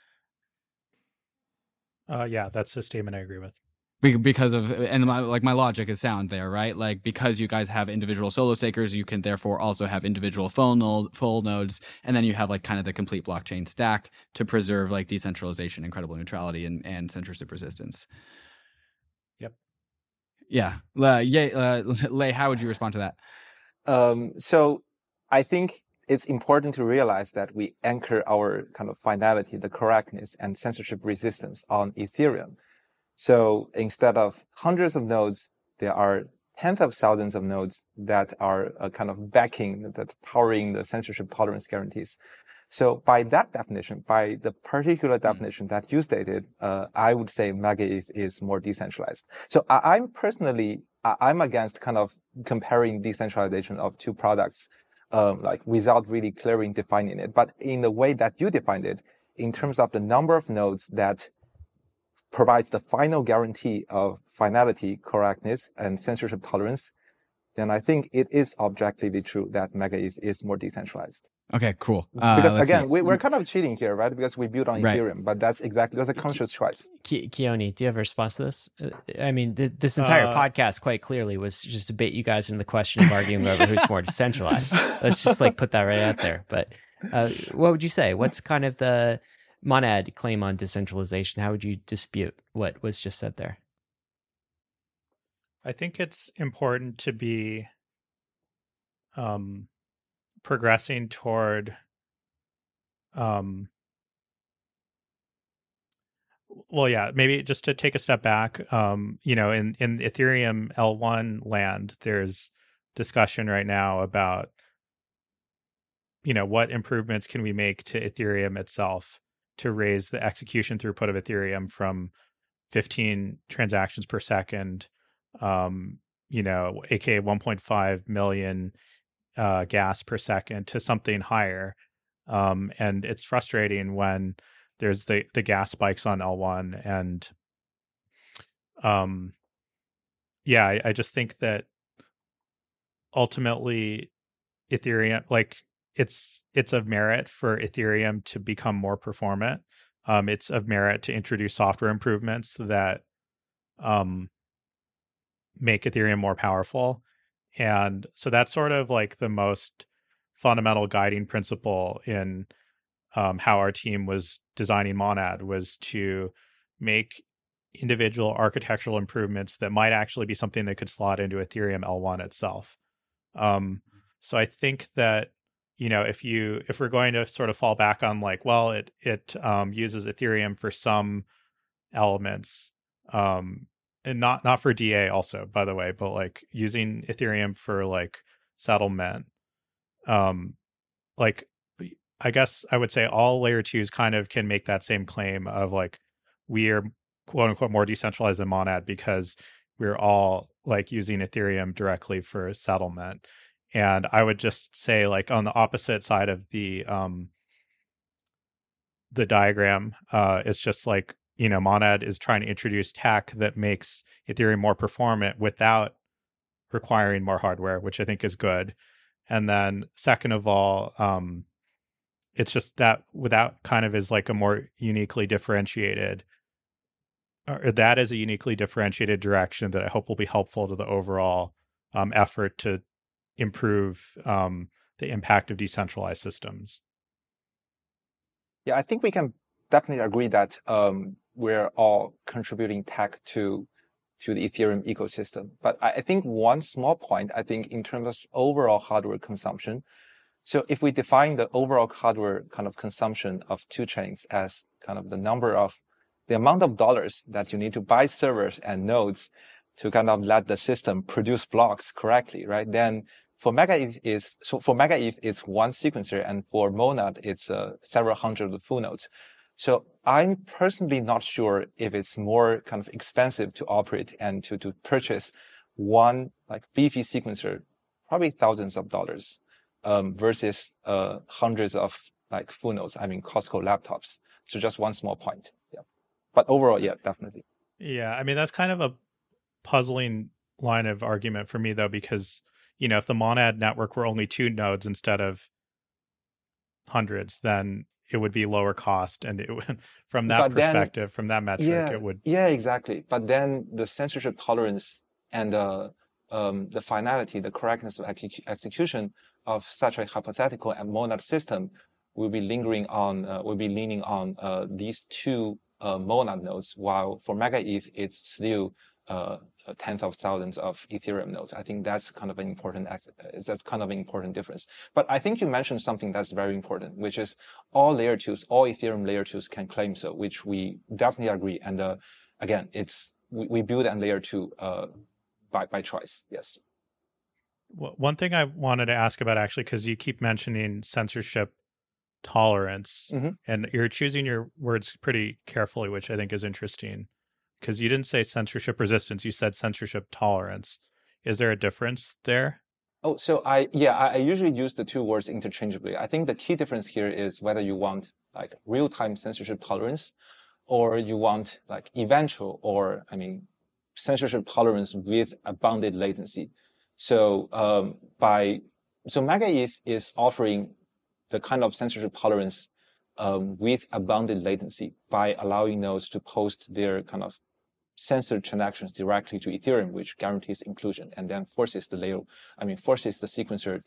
Yeah, that's a statement I agree with.
Because of, and my logic is sound there, right? Like, because you guys have individual solo stakers, you can therefore also have individual full nodes, and then you have like kind of the complete blockchain stack to preserve like decentralization, incredible neutrality, and censorship resistance.
Yep.
Yeah. Lei, how would you respond to that?
So I think it's important to realize that we anchor our kind of finality, the correctness, and censorship resistance on Ethereum. So instead of hundreds of nodes, there are tens of thousands of nodes that are kind of powering the censorship tolerance guarantees. So by that definition, by the particular definition that you stated, I would say Mega ETH is more decentralized. So I'm against kind of comparing decentralization of two products, like without really clearly defining it. But in the way that you defined it, in terms of the number of nodes that provides the final guarantee of finality, correctness, and censorship tolerance, then I think it is objectively true that Mega ETH is more decentralized.
Okay, cool.
Because again, we're kind of cheating here, right? Because we build on Ethereum, but that's a conscious choice.
Keone, do you have a response to this? I mean, this entire podcast quite clearly was just to bait you guys into the question of arguing over who's more decentralized. Let's just like put that right out there. But what would you say? What's kind of the Monad claim on decentralization? How would you dispute what was just said there?
I think it's important to be progressing toward maybe just to take a step back, in Ethereum L1 land, there's discussion right now about what improvements can we make to Ethereum itself to raise the execution throughput of Ethereum from 15 transactions per second, aka 1.5 million gas per second, to something higher. And it's frustrating when there's the gas spikes on L1. And I just think that ultimately Ethereum, like, it's of merit for Ethereum to become more performant. It's of merit to introduce software improvements that make Ethereum more powerful. And so that's sort of like the most fundamental guiding principle in how our team was designing Monad, was to make individual architectural improvements that might actually be something that could slot into Ethereum L1 itself. So I think that, if we're going to sort of fall back on like, well, it uses Ethereum for some elements, and not for DA also, by the way, but like using Ethereum for like settlement, like, I guess I would say all layer 2s kind of can make that same claim of like, we are quote unquote more decentralized than Monad because we're all like using Ethereum directly for settlement. And I would just say, like, on the opposite side of the diagram, it's just like, Monad is trying to introduce tech that makes Ethereum more performant without requiring more hardware, which I think is good. And then second of all, it's just that without kind of is like a more uniquely differentiated, or that is a uniquely differentiated direction that I hope will be helpful to the overall effort to improve the impact of decentralized systems.
Yeah, I think we can definitely agree that we're all contributing tech to the Ethereum ecosystem. But I think one small point, I think in terms of overall hardware consumption, so if we define the overall hardware kind of consumption of two chains as kind of the amount of dollars that you need to buy servers and nodes to kind of let the system produce blocks correctly, right? Then for MegaETH it's one sequencer, and for Monad it's several hundred full nodes. So I'm personally not sure if it's more kind of expensive to operate and to purchase one like beefy sequencer, probably thousands of dollars, versus hundreds of like full nodes. I mean, Costco laptops. So just one small point. Yeah. But overall, yeah, definitely.
Yeah. I mean, that's kind of a puzzling line of argument for me though, because, if the Monad network were only 2 nodes instead of hundreds, then it would be lower cost. And it would, from that perspective, from that metric, it would.
Yeah, exactly. But then the censorship tolerance and the finality, the correctness of execution of such a hypothetical and Monad system will be leaning on these 2 Monad nodes, while for MegaETH, it's still tens of thousands of Ethereum nodes. I think that's kind of an important difference. But I think you mentioned something that's very important, which is all Ethereum layer 2s can claim so, which we definitely agree. And again, we build on layer 2 by choice. Yes.
Well, one thing I wanted to ask about actually, because you keep mentioning censorship tolerance, and you're choosing your words pretty carefully, which I think is interesting. Because you didn't say censorship resistance, you said censorship tolerance. Is there a difference there?
Oh, so I usually use the 2 words interchangeably. I think the key difference here is whether you want like real-time censorship tolerance, or you want like eventual, censorship tolerance with a bounded latency. So MegaETH is offering the kind of censorship tolerance with a bounded latency by allowing nodes to post their kind of censored transactions directly to Ethereum, which guarantees inclusion, and then forces the sequencer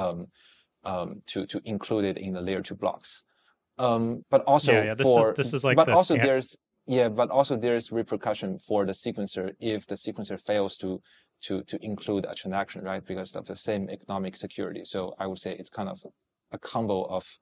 to include it in the layer 2 blocks. But also there's repercussion for the sequencer if the sequencer fails to include a transaction, right? Because of the same economic security. So I would say it's kind of a combo of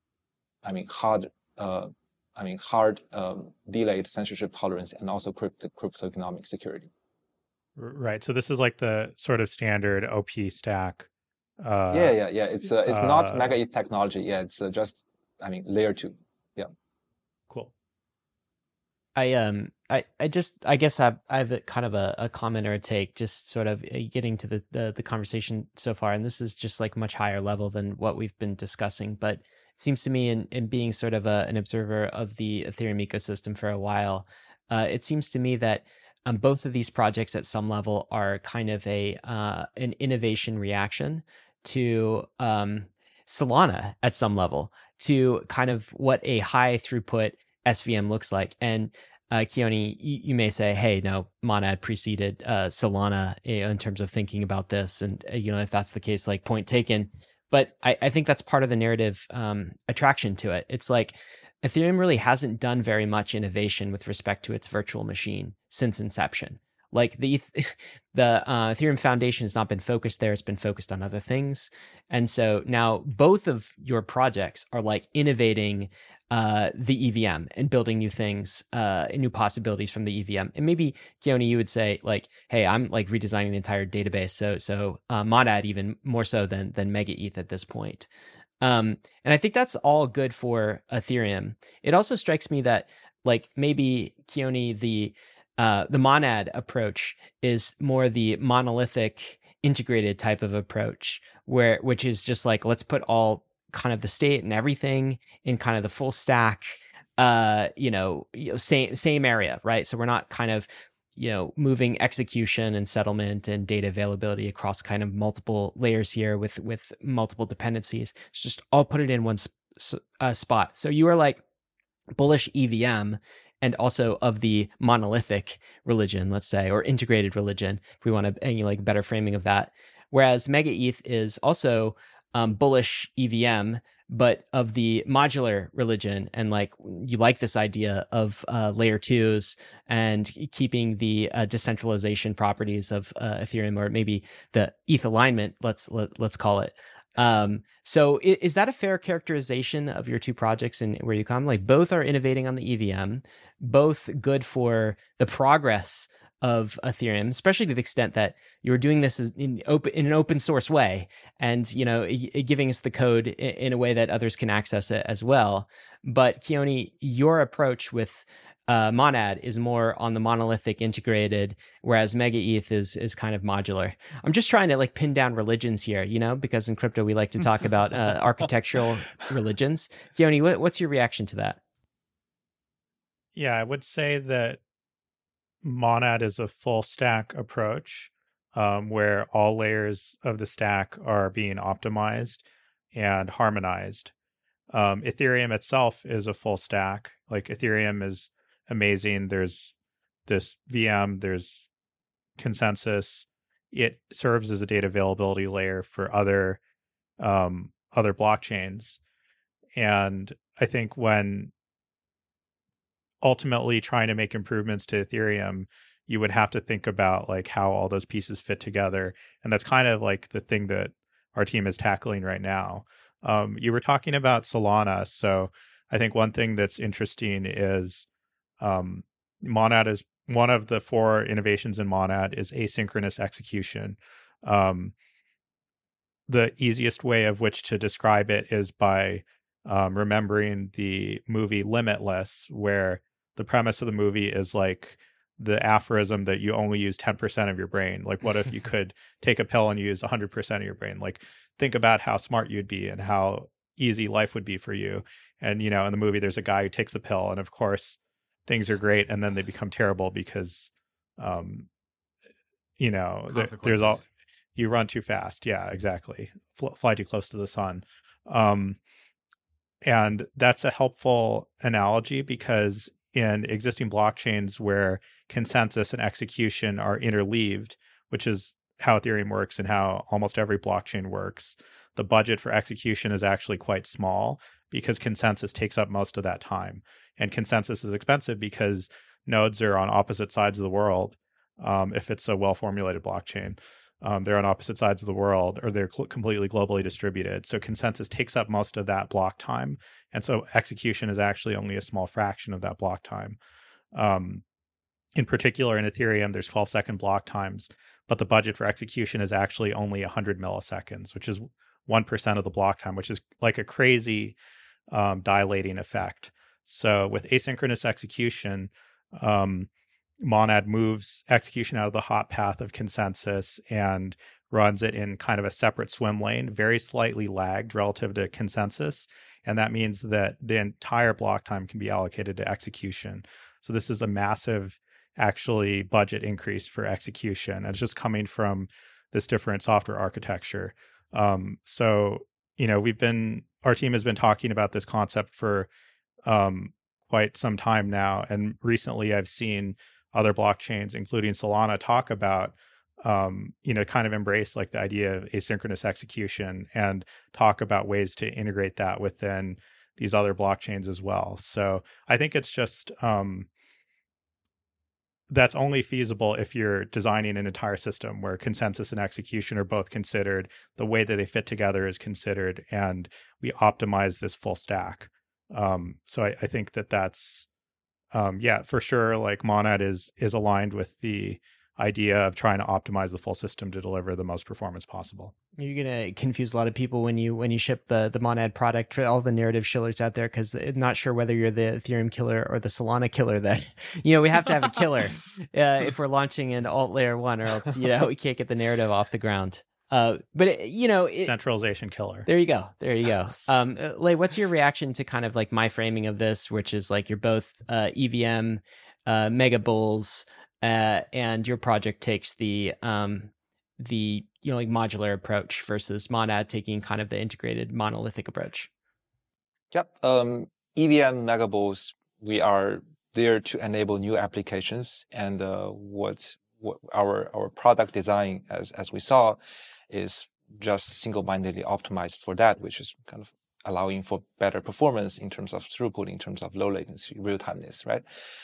hard delayed censorship tolerance and also crypto economic security.
Right. So this is like the sort of standard OP stack.
It's not MegaETH technology. Yeah, it's just layer 2. Yeah.
Cool.
I guess I have a kind of a comment or a take, just sort of getting to the conversation so far, and this is just like much higher level than what we've been discussing, but it seems to me in being sort of an observer of the Ethereum ecosystem for a while, it seems to me that both of these projects at some level are kind of an innovation reaction to Solana at some level, to kind of what a high throughput SVM looks like. And Keone, you may say, hey, no, Monad preceded Solana in terms of thinking about this. And, if that's the case, like point taken. But I think that's part of the narrative attraction to it. It's like Ethereum really hasn't done very much innovation with respect to its virtual machine since inception. Like the Ethereum Foundation has not been focused there. It's been focused on other things. And so now both of your projects are like innovating the EVM and building new things, new possibilities from the EVM. And maybe, Keone, you would say like, hey, I'm like redesigning the entire database. So Monad even more so than MegaETH at this point. And I think that's all good for Ethereum. It also strikes me that like maybe, Keone, the Monad approach is more the monolithic integrated type of approach, which is just like, let's put all kind of the state and everything in kind of the full stack, same area, right? So we're not kind of, moving execution and settlement and data availability across kind of multiple layers here with multiple dependencies. It's just all put it in one spot. So you are like bullish EVM and also of the monolithic religion, let's say, or integrated religion, if we want to, like better framing of that. Whereas MegaETH is also bullish EVM, but of the modular religion, and like you like this idea of layer twos and keeping the decentralization properties of Ethereum, or maybe the ETH alignment, let's call it. So is that a fair characterization of your two projects and where you come? Like both are innovating on the EVM, both good for the progress of Ethereum, especially to the extent that you were doing this in an open source way, and giving us the code in a way that others can access it as well. But Keone, your approach with Monad is more on the monolithic integrated, whereas MegaETH is kind of modular. I'm just trying to like pin down religions here, because in crypto we like to talk about architectural religions. Keone, what's your reaction to that?
Yeah, I would say that Monad is a full stack approach, where all layers of the stack are being optimized and harmonized. Ethereum itself is a full stack. Like Ethereum is amazing. There's this VM, there's consensus. It serves as a data availability layer for other blockchains. And I think when ultimately trying to make improvements to Ethereum, you would have to think about like how all those pieces fit together. And that's kind of like the thing that our team is tackling right now. You were talking about Solana. So I think one thing that's interesting is Monad is one of the 4 innovations in Monad is asynchronous execution. The easiest way of which to describe it is by remembering the movie Limitless, where the premise of the movie is like the aphorism that you only use 10% of your brain. Like, what if you could take a pill and use 100% of your brain? Like, think about how smart you'd be and how easy life would be for you. And, in the movie, there's a guy who takes the pill, and of course, things are great, and then they become terrible because, there's all, you run too fast. Yeah, exactly. Fly too close to the sun. And that's a helpful analogy because in existing blockchains where consensus and execution are interleaved, which is how Ethereum works and how almost every blockchain works, the budget for execution is actually quite small because consensus takes up most of that time. And consensus is expensive because nodes are on opposite sides of the world. If it's a well-formulated blockchain, they're on opposite sides of the world, or they're completely globally distributed. So consensus takes up most of that block time. And so execution is actually only a small fraction of that block time. In particular, in Ethereum, there's 12-second block times, but the budget for execution is actually only 100 milliseconds, which is 1% of the block time, which is like a crazy dilating effect. So with asynchronous execution, Monad moves execution out of the hot path of consensus and runs it in kind of a separate swim lane, very slightly lagged relative to consensus. And that means that the entire block time can be allocated to execution. So this is a massive, actually, budget increase for execution. And it's just coming from this different software architecture. So, our team has been talking about this concept for quite some time now. And recently I've seen other blockchains, including Solana, talk about, kind of embrace like the idea of asynchronous execution and talk about ways to integrate that within these other blockchains as well. So I think it's just, that's only feasible if you're designing an entire system where consensus and execution are both considered, the way that they fit together is considered, and we optimize this full stack. So I think that's, for sure, like Monad is aligned with the idea of trying to optimize the full system to deliver the most performance possible.
You're gonna confuse a lot of people when you ship the Monad product for all the narrative shillers out there, because not sure whether you're the Ethereum killer or the Solana killer. That we have to have a killer if we're launching an alt layer 1, or else we can't get the narrative off the ground. But
centralization killer.
There you go. Lei, what's your reaction to kind of like my framing of this, which is like you're both EVM mega bulls, and your project takes the modular approach versus Monad taking kind of the integrated monolithic approach?
Yep. EVM mega bulls, we are there to enable new applications, and what our product design, as we saw, is just single-mindedly optimized for that, which is kind of allowing for better performance in terms of throughput, in terms of low latency, real-timeness, right?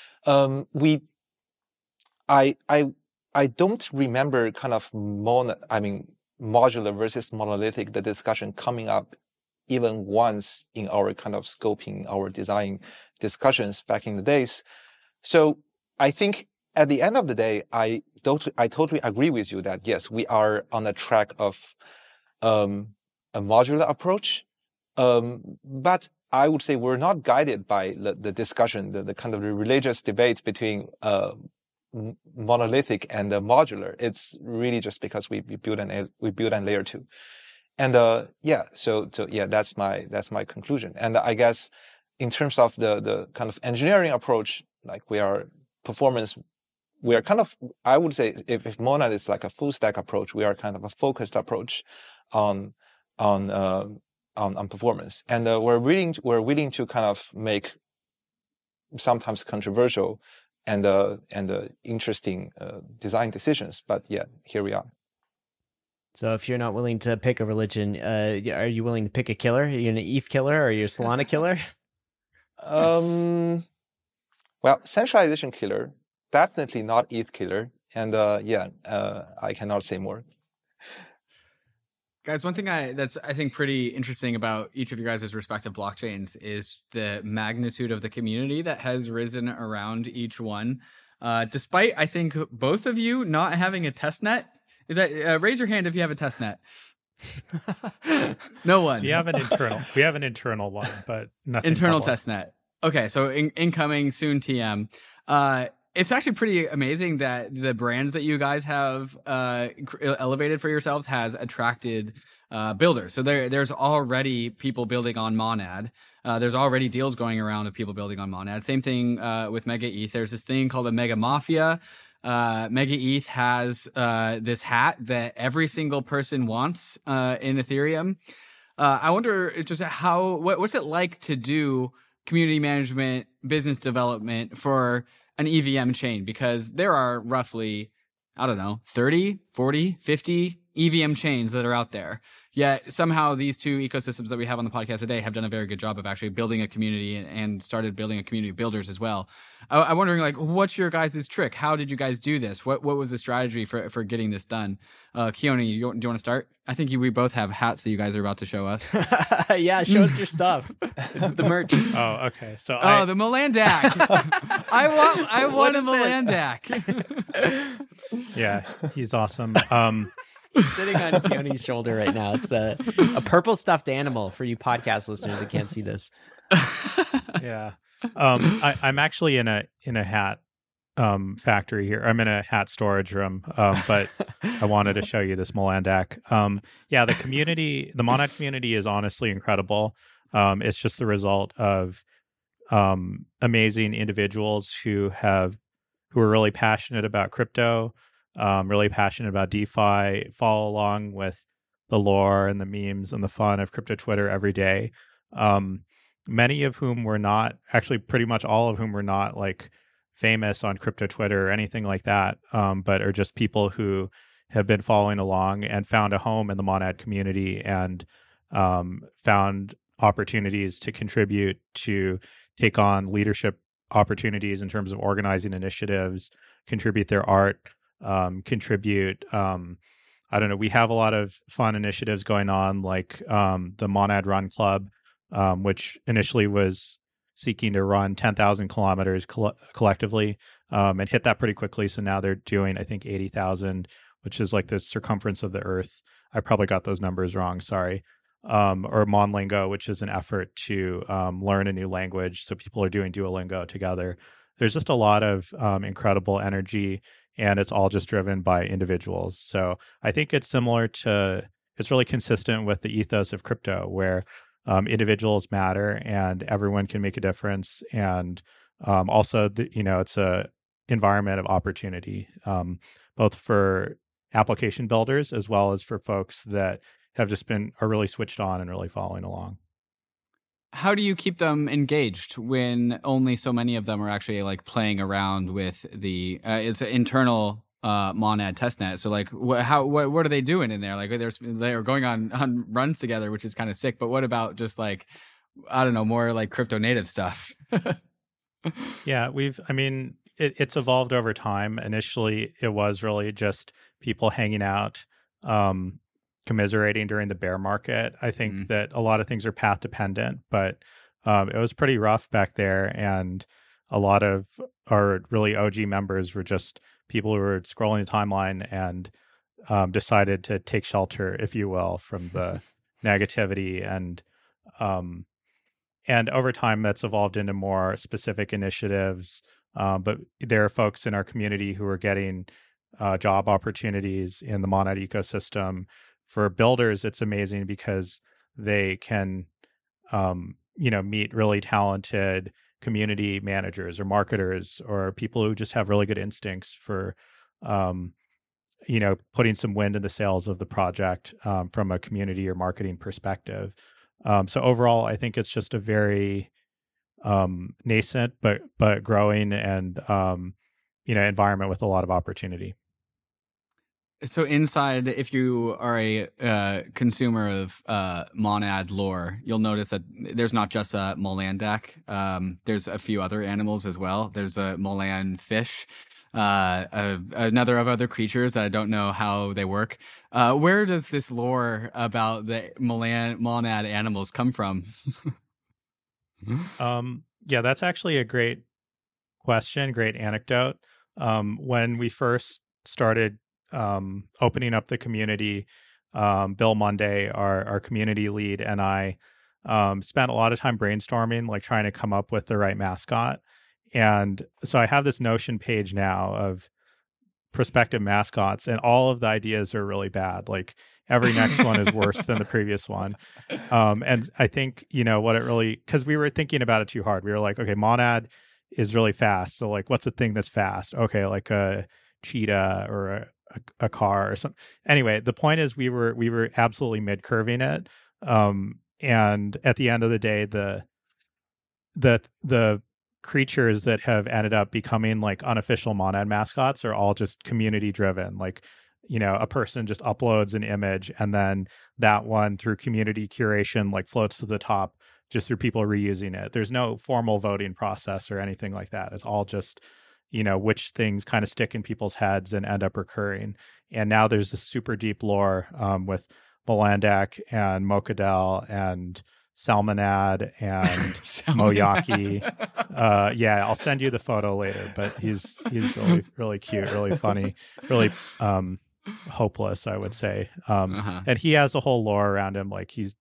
I don't remember kind of modular versus monolithic, the discussion coming up even once in our kind of scoping, our design discussions back in the days. So I think at the end of the day, I totally agree with you that yes, we are on a track of a modular approach. But I would say we're not guided by the discussion, the kind of the religious debate between monolithic and modular. It's really just because we build on layer 2. And so that's my conclusion. And I guess in terms of the kind of engineering approach, like we are kind of, I would say if Monad is like a full stack approach, we are kind of a focused approach on performance. And we're willing to kind of make sometimes controversial and interesting design decisions. But yeah, here we are.
So if you're not willing to pick a religion, are you willing to pick a killer? Are you an ETH killer or are you a Solana killer?
Well, centralization killer, definitely not ETH killer. And I cannot say more.
Guys, one thing that's I think pretty interesting about each of you guys' respective blockchains is the magnitude of the community that has risen around each one. Despite, I think, both of you not having a testnet. Is that raise your hand if you have a testnet? No one.
We have an internal one, but nothing
internal
public.
testnet. Okay, so incoming soon TM. It's actually pretty amazing that the brands that you guys have elevated for yourselves has attracted builders. So there's already people building on Monad. There's already deals going around of people building on Monad. Same thing with Mega ETH. There's this thing called a Mega Mafia. Mega ETH has this hat that every single person wants in Ethereum. I wonder just what's it like to do community management, business development for an EVM chain? Because there are roughly, 30, 40, 50 EVM chains that are out there. Yet somehow these two ecosystems that we have on the podcast today have done a very good job of actually building a community and started building a community of builders as well. I'm wondering, like, what's your guys' trick? How did you guys do this? What was the strategy for getting this done? Keone, do you want to start? I think we both have hats that you guys are about to show us.
Yeah, show us your stuff. It's the merch.
Oh, okay. So
the Molandak. I want a Molandak.
Yeah, he's awesome.
Sitting on Keone's shoulder right now. It's a purple stuffed animal for you podcast listeners that can't see this.
Yeah. I'm actually in a hat factory here. I'm in a hat storage room, but I wanted to show you this Molandak. The community, the Monad community is honestly incredible. It's just the result of amazing individuals who are really passionate about crypto, really passionate about DeFi, follow along with the lore and the memes and the fun of crypto Twitter every day. Many of whom were not, actually pretty much all of whom were not like famous on crypto Twitter or anything like that, but are just people who have been following along and found a home in the Monad community and found opportunities to contribute, to take on leadership opportunities in terms of organizing initiatives, contribute their art, contribute. We have a lot of fun initiatives going on, like the Monad Run Club, which initially was seeking to run 10,000 kilometers collectively and hit that pretty quickly. So now they're doing, I think, 80,000, which is like the circumference of the Earth. I probably got those numbers wrong. Sorry. Or Monlingo, which is an effort to learn a new language. So people are doing Duolingo together. There's just a lot of incredible energy, and it's all just driven by individuals. So I think it's really consistent with the ethos of crypto, where individuals matter and everyone can make a difference. And also, it's a environment of opportunity, both for application builders as well as for folks that are really switched on and really following along.
How do you keep them engaged when only so many of them are actually like playing around with the it's an internal Monad testnet. So like, what are they doing in there? Like, they're going on runs together, which is kind of sick. But what about just like, I don't know, more like crypto native stuff?
Yeah, it's evolved over time. Initially, it was really just people hanging out, commiserating during the bear market. I think that a lot of things are path dependent, but it was pretty rough back there. And a lot of our really OG members were just people who were scrolling the timeline and decided to take shelter, if you will, from the negativity. And over time, that's evolved into more specific initiatives. But there are folks in our community who are getting job opportunities in the Monad ecosystem. For builders, it's amazing because they can, meet really talented community managers or marketers or people who just have really good instincts for, putting some wind in the sails of the project from a community or marketing perspective. So overall, I think it's just a very nascent but growing and environment with a lot of opportunity.
So inside, if you are a consumer of Monad lore, you'll notice that there's not just a Molandak. There's a few other animals as well. There's a Molan fish, another of other creatures that I don't know how they work. Where does this lore about the Monad animals come from?
Yeah, that's actually a great question, great anecdote. When we first started opening up the community, Bill Monday, our community lead, and I spent a lot of time brainstorming, like trying to come up with the right mascot. And so I have this Notion page now of prospective mascots, and all of the ideas are really bad. Like every next one is worse than the previous one. And I think, what it really, because we were thinking about it too hard. We were like, okay, Monad is really fast. So like, what's the thing that's fast? Okay, like a cheetah or a car or something. Anyway, the point is we were absolutely mid-curving it. And at the end of the day, the creatures that have ended up becoming like unofficial Monad mascots are all just community driven. Like, a person just uploads an image and then that one through community curation, like floats to the top just through people reusing it. There's no formal voting process or anything like that. It's all just, which things kind of stick in people's heads and end up recurring. And now there's this super deep lore with Molandak and Mokadel and Salmonad and Moyaki. Yeah, I'll send you the photo later, but he's really, really cute, really funny, really hopeless, I would say. And he has a whole lore around him. Like he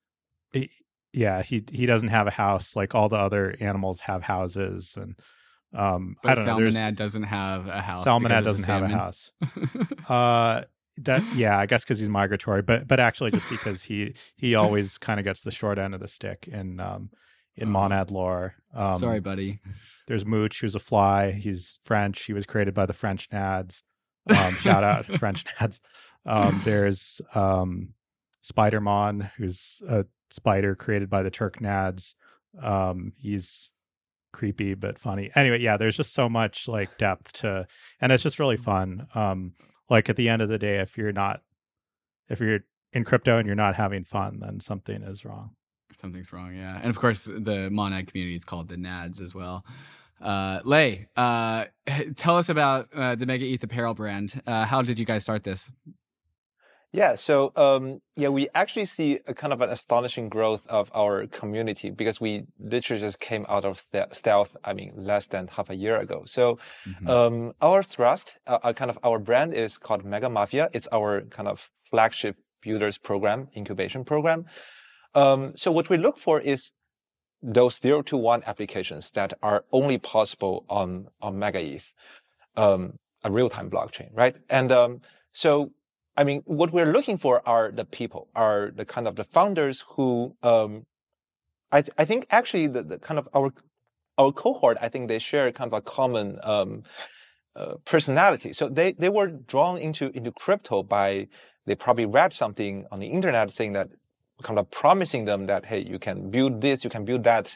doesn't have a house like all the other animals have houses. And
but I don't know. Salmonad doesn't have a house.
Salmonad doesn't have a house. I guess because he's migratory, but actually just because he always kind of gets the short end of the stick in Monad lore.
Sorry, buddy.
There's Mooch, who's a fly. He's French. He was created by the French Nads. Shout out French Nads. There's Spidermon, who's a spider created by the Turk Nads. He's creepy but funny. Anyway, yeah, there's just so much like depth to, and it's just really fun. Like at the end of the day, if you're in crypto and you're not having fun, then something is wrong.
Something's wrong, yeah. And of course, the Monad community is called the Nads as well. Lei, tell us about the Mega ETH apparel brand. How did you guys start this?
Yeah, so we actually see a kind of an astonishing growth of our community because we literally just came out of stealth, less than half a year ago. So our thrust, our brand is called Mega Mafia. It's our kind of flagship builders program, incubation program. So what we look for is those 0 to 1 applications that are only possible on Mega ETH, a real-time blockchain, right? And what we're looking for are the people, are the kind of the founders who, I think actually the kind of our cohort, I think they share kind of a common personality. So they were drawn into crypto they probably read something on the internet saying that, kind of promising them that, hey, you can build this, you can build that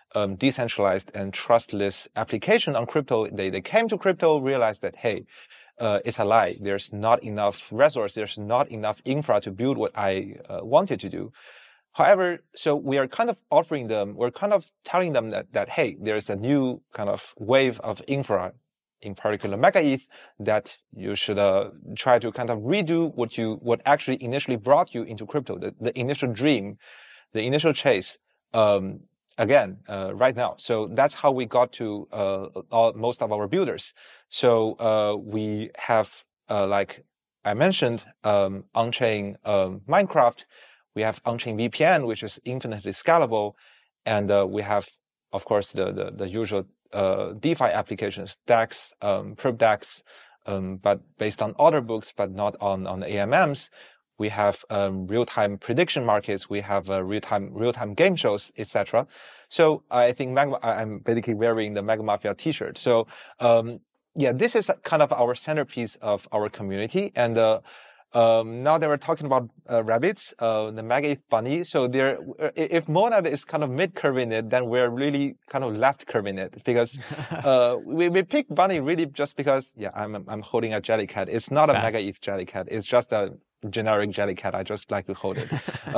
decentralized and trustless application on crypto. They came to crypto, realized that, hey, it's a lie. There's not enough resource. There's not enough infra to build what I wanted to do. However, so we are kind of offering them, we're kind of telling them that hey, there's a new kind of wave of infra, in particular MegaETH, that you should try to kind of redo what actually initially brought you into crypto, the initial dream, the initial chase, again, right now. So that's how we got to most of our builders. So we have, like I mentioned, on-chain Minecraft. We have on-chain VPN, which is infinitely scalable, and we have, of course, the usual DeFi applications, DEX, PerpDEX, but based on order books, but not on AMMs. We have real-time prediction markets. We have real-time game shows, etc. So I think I'm basically wearing the Mega Mafia T-shirt. So yeah, this is kind of our centerpiece of our community, and now that we're talking about rabbits, the MegaETH bunny. So if Monad is kind of mid-curving it, then we're really kind of left-curving it, because we picked bunny really just because, yeah, I'm holding a Jellycat. It's not a MegaETH Jellycat. It's just a generic Jellycat. I just like to hold it.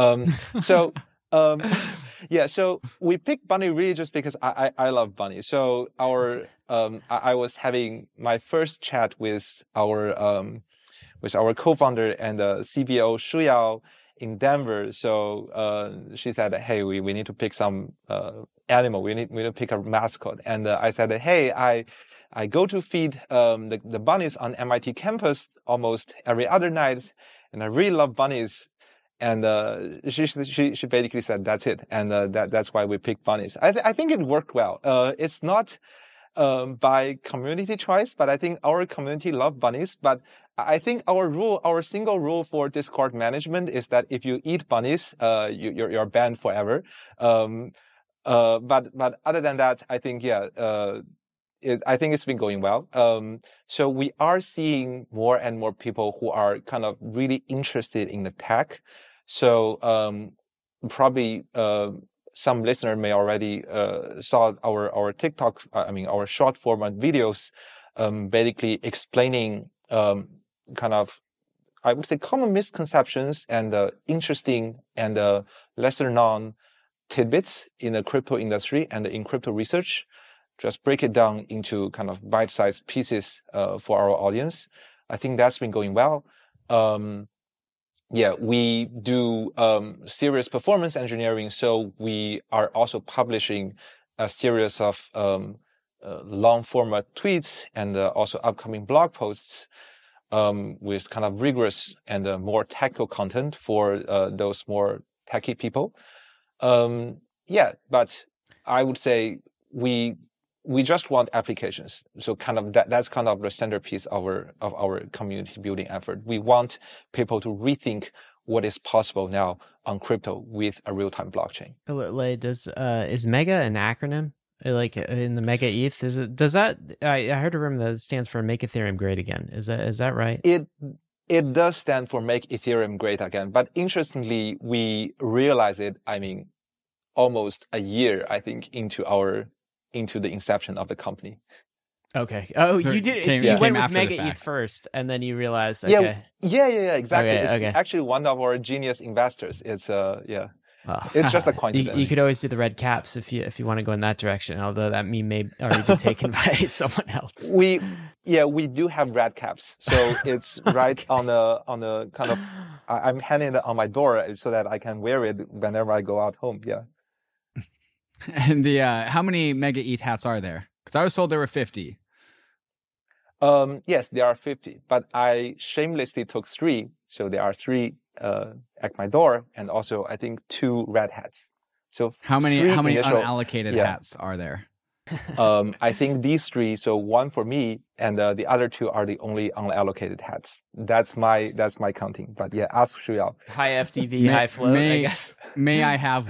Yeah, so we picked bunny really just because I love bunny. So I was having my first chat with our co-founder and CBO Shuyao in Denver. So she said, hey, we need to pick some animal. We need to pick a mascot. And I said, hey, I go to feed the bunnies on MIT campus almost every other night, and I really love bunnies. And she basically said that's it, and that's why we picked bunnies. I think it worked well. It's not by community choice, but I think our community love bunnies. But I think our single rule for Discord management is that if you eat bunnies, you're banned forever. But other than that, I think I think it's been going well. So we are seeing more and more people who are kind of really interested in the tech. So probably some listener may already saw our TikTok, our short format videos, basically explaining kind of, I would say, common misconceptions and interesting and lesser known tidbits in the crypto industry and in crypto research. Just break it down into kind of bite-sized pieces for our audience. I think that's been going well. Yeah, we do serious performance engineering, so we are also publishing a series of long format tweets and also upcoming blog posts with kind of rigorous and more technical content for those more techie people. Yeah, but I would say we just want applications. So kind of that's kind of the centerpiece of our community building effort. We want people to rethink what is possible now on crypto with a real-time blockchain.
Is Mega an acronym? Like in the MegaETH, does that? I heard a rumor that it stands for Make Ethereum Great Again. Is that right?
It does stand for Make Ethereum Great Again. But interestingly, we realized it. I mean, almost a year, I think, into the inception of the company.
Okay. Oh, you did. So you went with MegaETH first, and then you realized. Okay.
Yeah, exactly. It's actually one of our genius investors. It's it's just a coincidence.
You could always do the red caps if you want to go in that direction. Although that meme may already be taken by someone else.
We do have red caps, so it's right on the kind of. I'm hanging it on my door so that I can wear it whenever I go out home. Yeah.
And how many MegaETH hats are there? Because I was told there were 50.
Yes, there are 50, but I shamelessly took 3. So there are 3 at my door, and also I think 2 red hats. So
how many unallocated hats are there?
I think these 3. So 1 for me, and the other 2 are the only unallocated hats. That's my counting. But yeah, ask Shuyao.
High FTV, high float. I guess.
May I have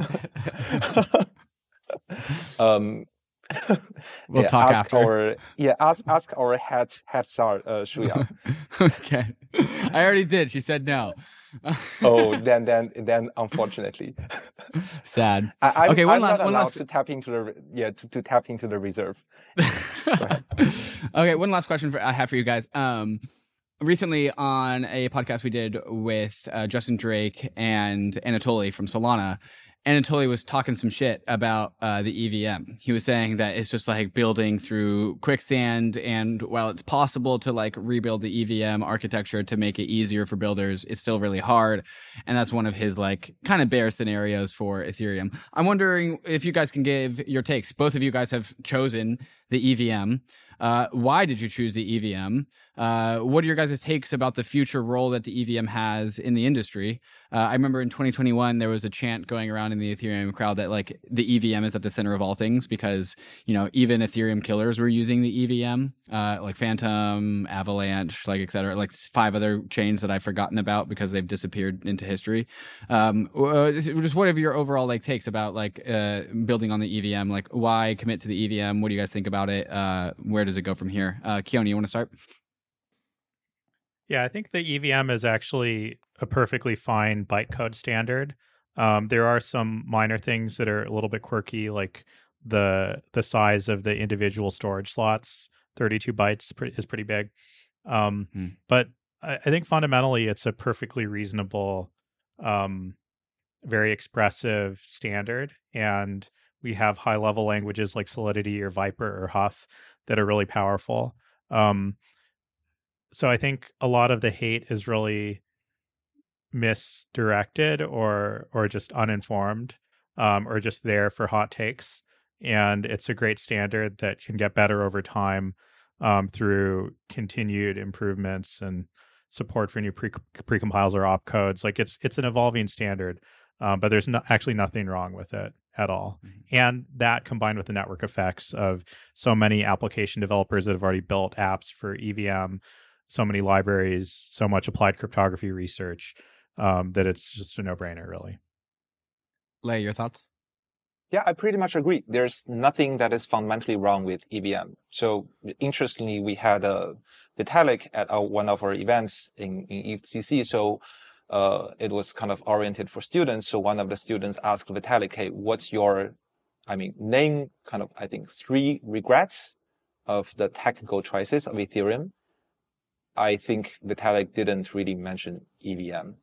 one? We'll talk after.
Ask our head czar, Shuyao.
Okay, I already did. She said no.
Oh, then, unfortunately,
sad.
I'm,
Okay,
I'm not allowed to tap into to tap into the reserve. Go ahead.
Okay, one last question I have for you guys. Recently on a podcast we did with Justin Drake and Anatoly from Solana, Anatoly was talking some shit about the EVM. He was saying that it's just like building through quicksand, and while it's possible to like rebuild the EVM architecture to make it easier for builders, it's still really hard. And that's one of his like kind of bear scenarios for Ethereum. I'm wondering if you guys can give your takes. Both of you guys have chosen the EVM. Why did you choose the EVM? What are your guys' takes about the future role that the EVM has in the industry? I remember in 2021, there was a chant going around in the Ethereum crowd that like the EVM is at the center of all things because, you know, even Ethereum killers were using the EVM, like Phantom, Avalanche, like et cetera, like 5 other chains that I've forgotten about because they've disappeared into history. Just what are your overall like takes about like building on the EVM? Like why commit to the EVM? What do you guys think about it? Where does it go from here? Keone, you want to start?
Yeah, I think the EVM is actually a perfectly fine bytecode standard. There are some minor things that are a little bit quirky, like the size of the individual storage slots. 32 bytes is pretty big. But I think fundamentally it's a perfectly reasonable, very expressive standard. And we have high-level languages like Solidity or Viper or Huff that are really powerful. So I think a lot of the hate is really misdirected or just uninformed, or just there for hot takes. And it's a great standard that can get better over time through continued improvements and support for new precompiles or opcodes. Like it's an evolving standard, but there's actually nothing wrong with it at all. Mm-hmm. And that combined with the network effects of so many application developers that have already built apps for EVM, so many libraries, so much applied cryptography research, that it's just a no-brainer, really.
Lei, your thoughts?
Yeah, I pretty much agree. There's nothing that is fundamentally wrong with EVM. So interestingly, we had Vitalik at one of our events in EthCC. So it was kind of oriented for students. So one of the students asked Vitalik, hey, what's your, name kind of, 3 regrets of the technical choices of Ethereum. I think Vitalik didn't really mention EVM.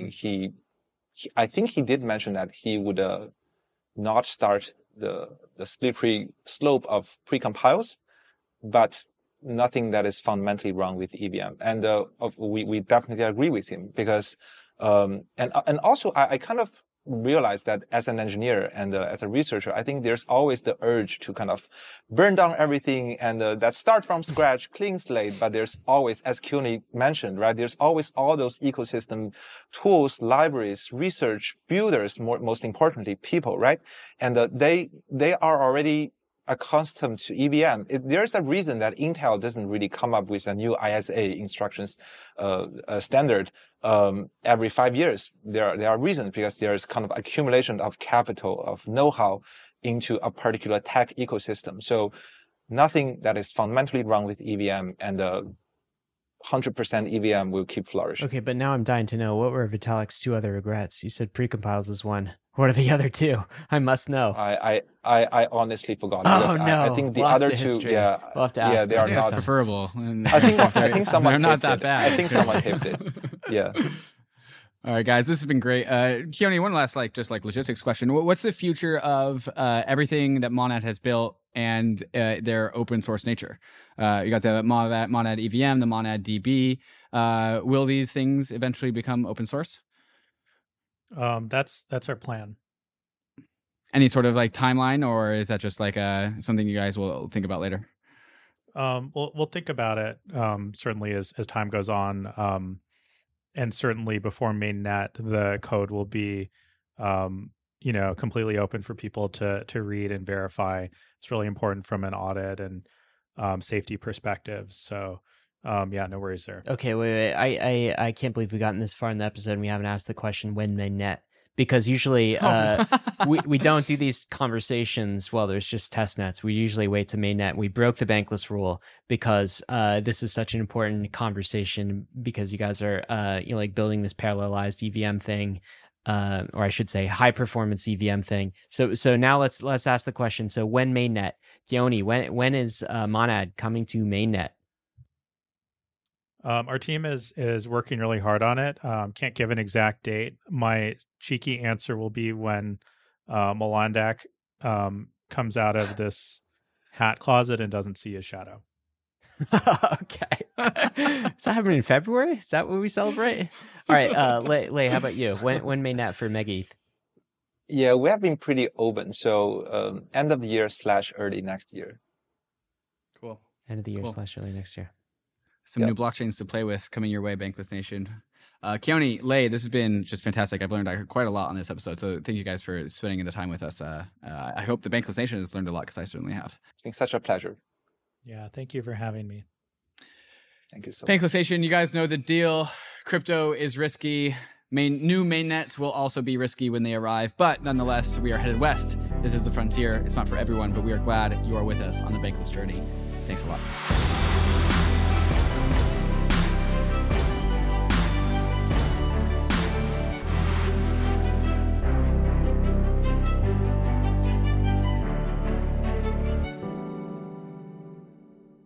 I think he did mention that he would not start the slippery slope of precompiles, but nothing that is fundamentally wrong with EVM. And we definitely agree with him because and also I kind of realized that as an engineer and as a researcher, I think there's always the urge to kind of burn down everything and that start from scratch, clean slate. But there's always, as Keone mentioned, right? There's always all those ecosystem tools, libraries, research, builders, most importantly, people, right? And they are already accustomed to EVM. There's a reason that Intel doesn't really come up with a new ISA instructions standard every 5 years. There are reasons because there's kind of accumulation of capital, of know-how into a particular tech ecosystem. So nothing that is fundamentally wrong with EVM, and 100% EVM will keep flourishing.
Okay, but now I'm dying to know, what were Vitalik's 2 other regrets? You said precompiles is one. What are the other 2? I must know.
I honestly forgot.
Oh no!
I think the
Lost
other
to
2,
history.
yeah,
we'll have to ask.
Yeah, they are
not
not
preferable.
I think someone
they're not that
it.
bad.
I think someone taped it. Yeah.
All right, guys, this has been great. Keone, one last logistics question. What's the future of everything that Monad has built and their open source nature? You got the Monad EVM, the Monad DB. Will these things eventually become open source?
That's our plan.
Any sort of like timeline, or is that just like something you guys will think about later?
We'll think about it certainly as time goes on. And certainly before mainnet, the code will be, completely open for people to read and verify. It's really important from an audit and safety perspective. So, no worries there.
Okay, wait. I can't believe we've gotten this far in the episode and we haven't asked the question when mainnet because usually we don't do these conversations while there's just test nets. We usually wait to mainnet. We broke the bankless rule because this is such an important conversation because you guys are like building this parallelized EVM thing, or I should say high performance EVM thing. So now let's ask the question. So when mainnet, Keoni, when is Monad coming to mainnet?
Our team is working really hard on it. Can't give an exact date. My cheeky answer will be when Molandak comes out of this hat closet and doesn't see his shadow.
Okay. Is that happening in February? Is that what we celebrate? All right, Lei, how about you? When mainnet for MEGETH?
Yeah, we have been pretty open. So end of the year / early next year.
Cool.
End of the year / early next year.
Some new blockchains to play with coming your way, Bankless Nation. Keoni, Lei, this has been just fantastic. I've learned quite a lot on this episode. So thank you guys for spending the time with us. I hope the Bankless Nation has learned a lot because I certainly have.
It's been such a pleasure.
Yeah, thank you for having me.
Thank you so much.
Bankless Nation, you guys know the deal. Crypto is risky. New mainnets will also be risky when they arrive. But nonetheless, we are headed west. This is the frontier. It's not for everyone, but we are glad you are with us on the Bankless journey. Thanks a lot.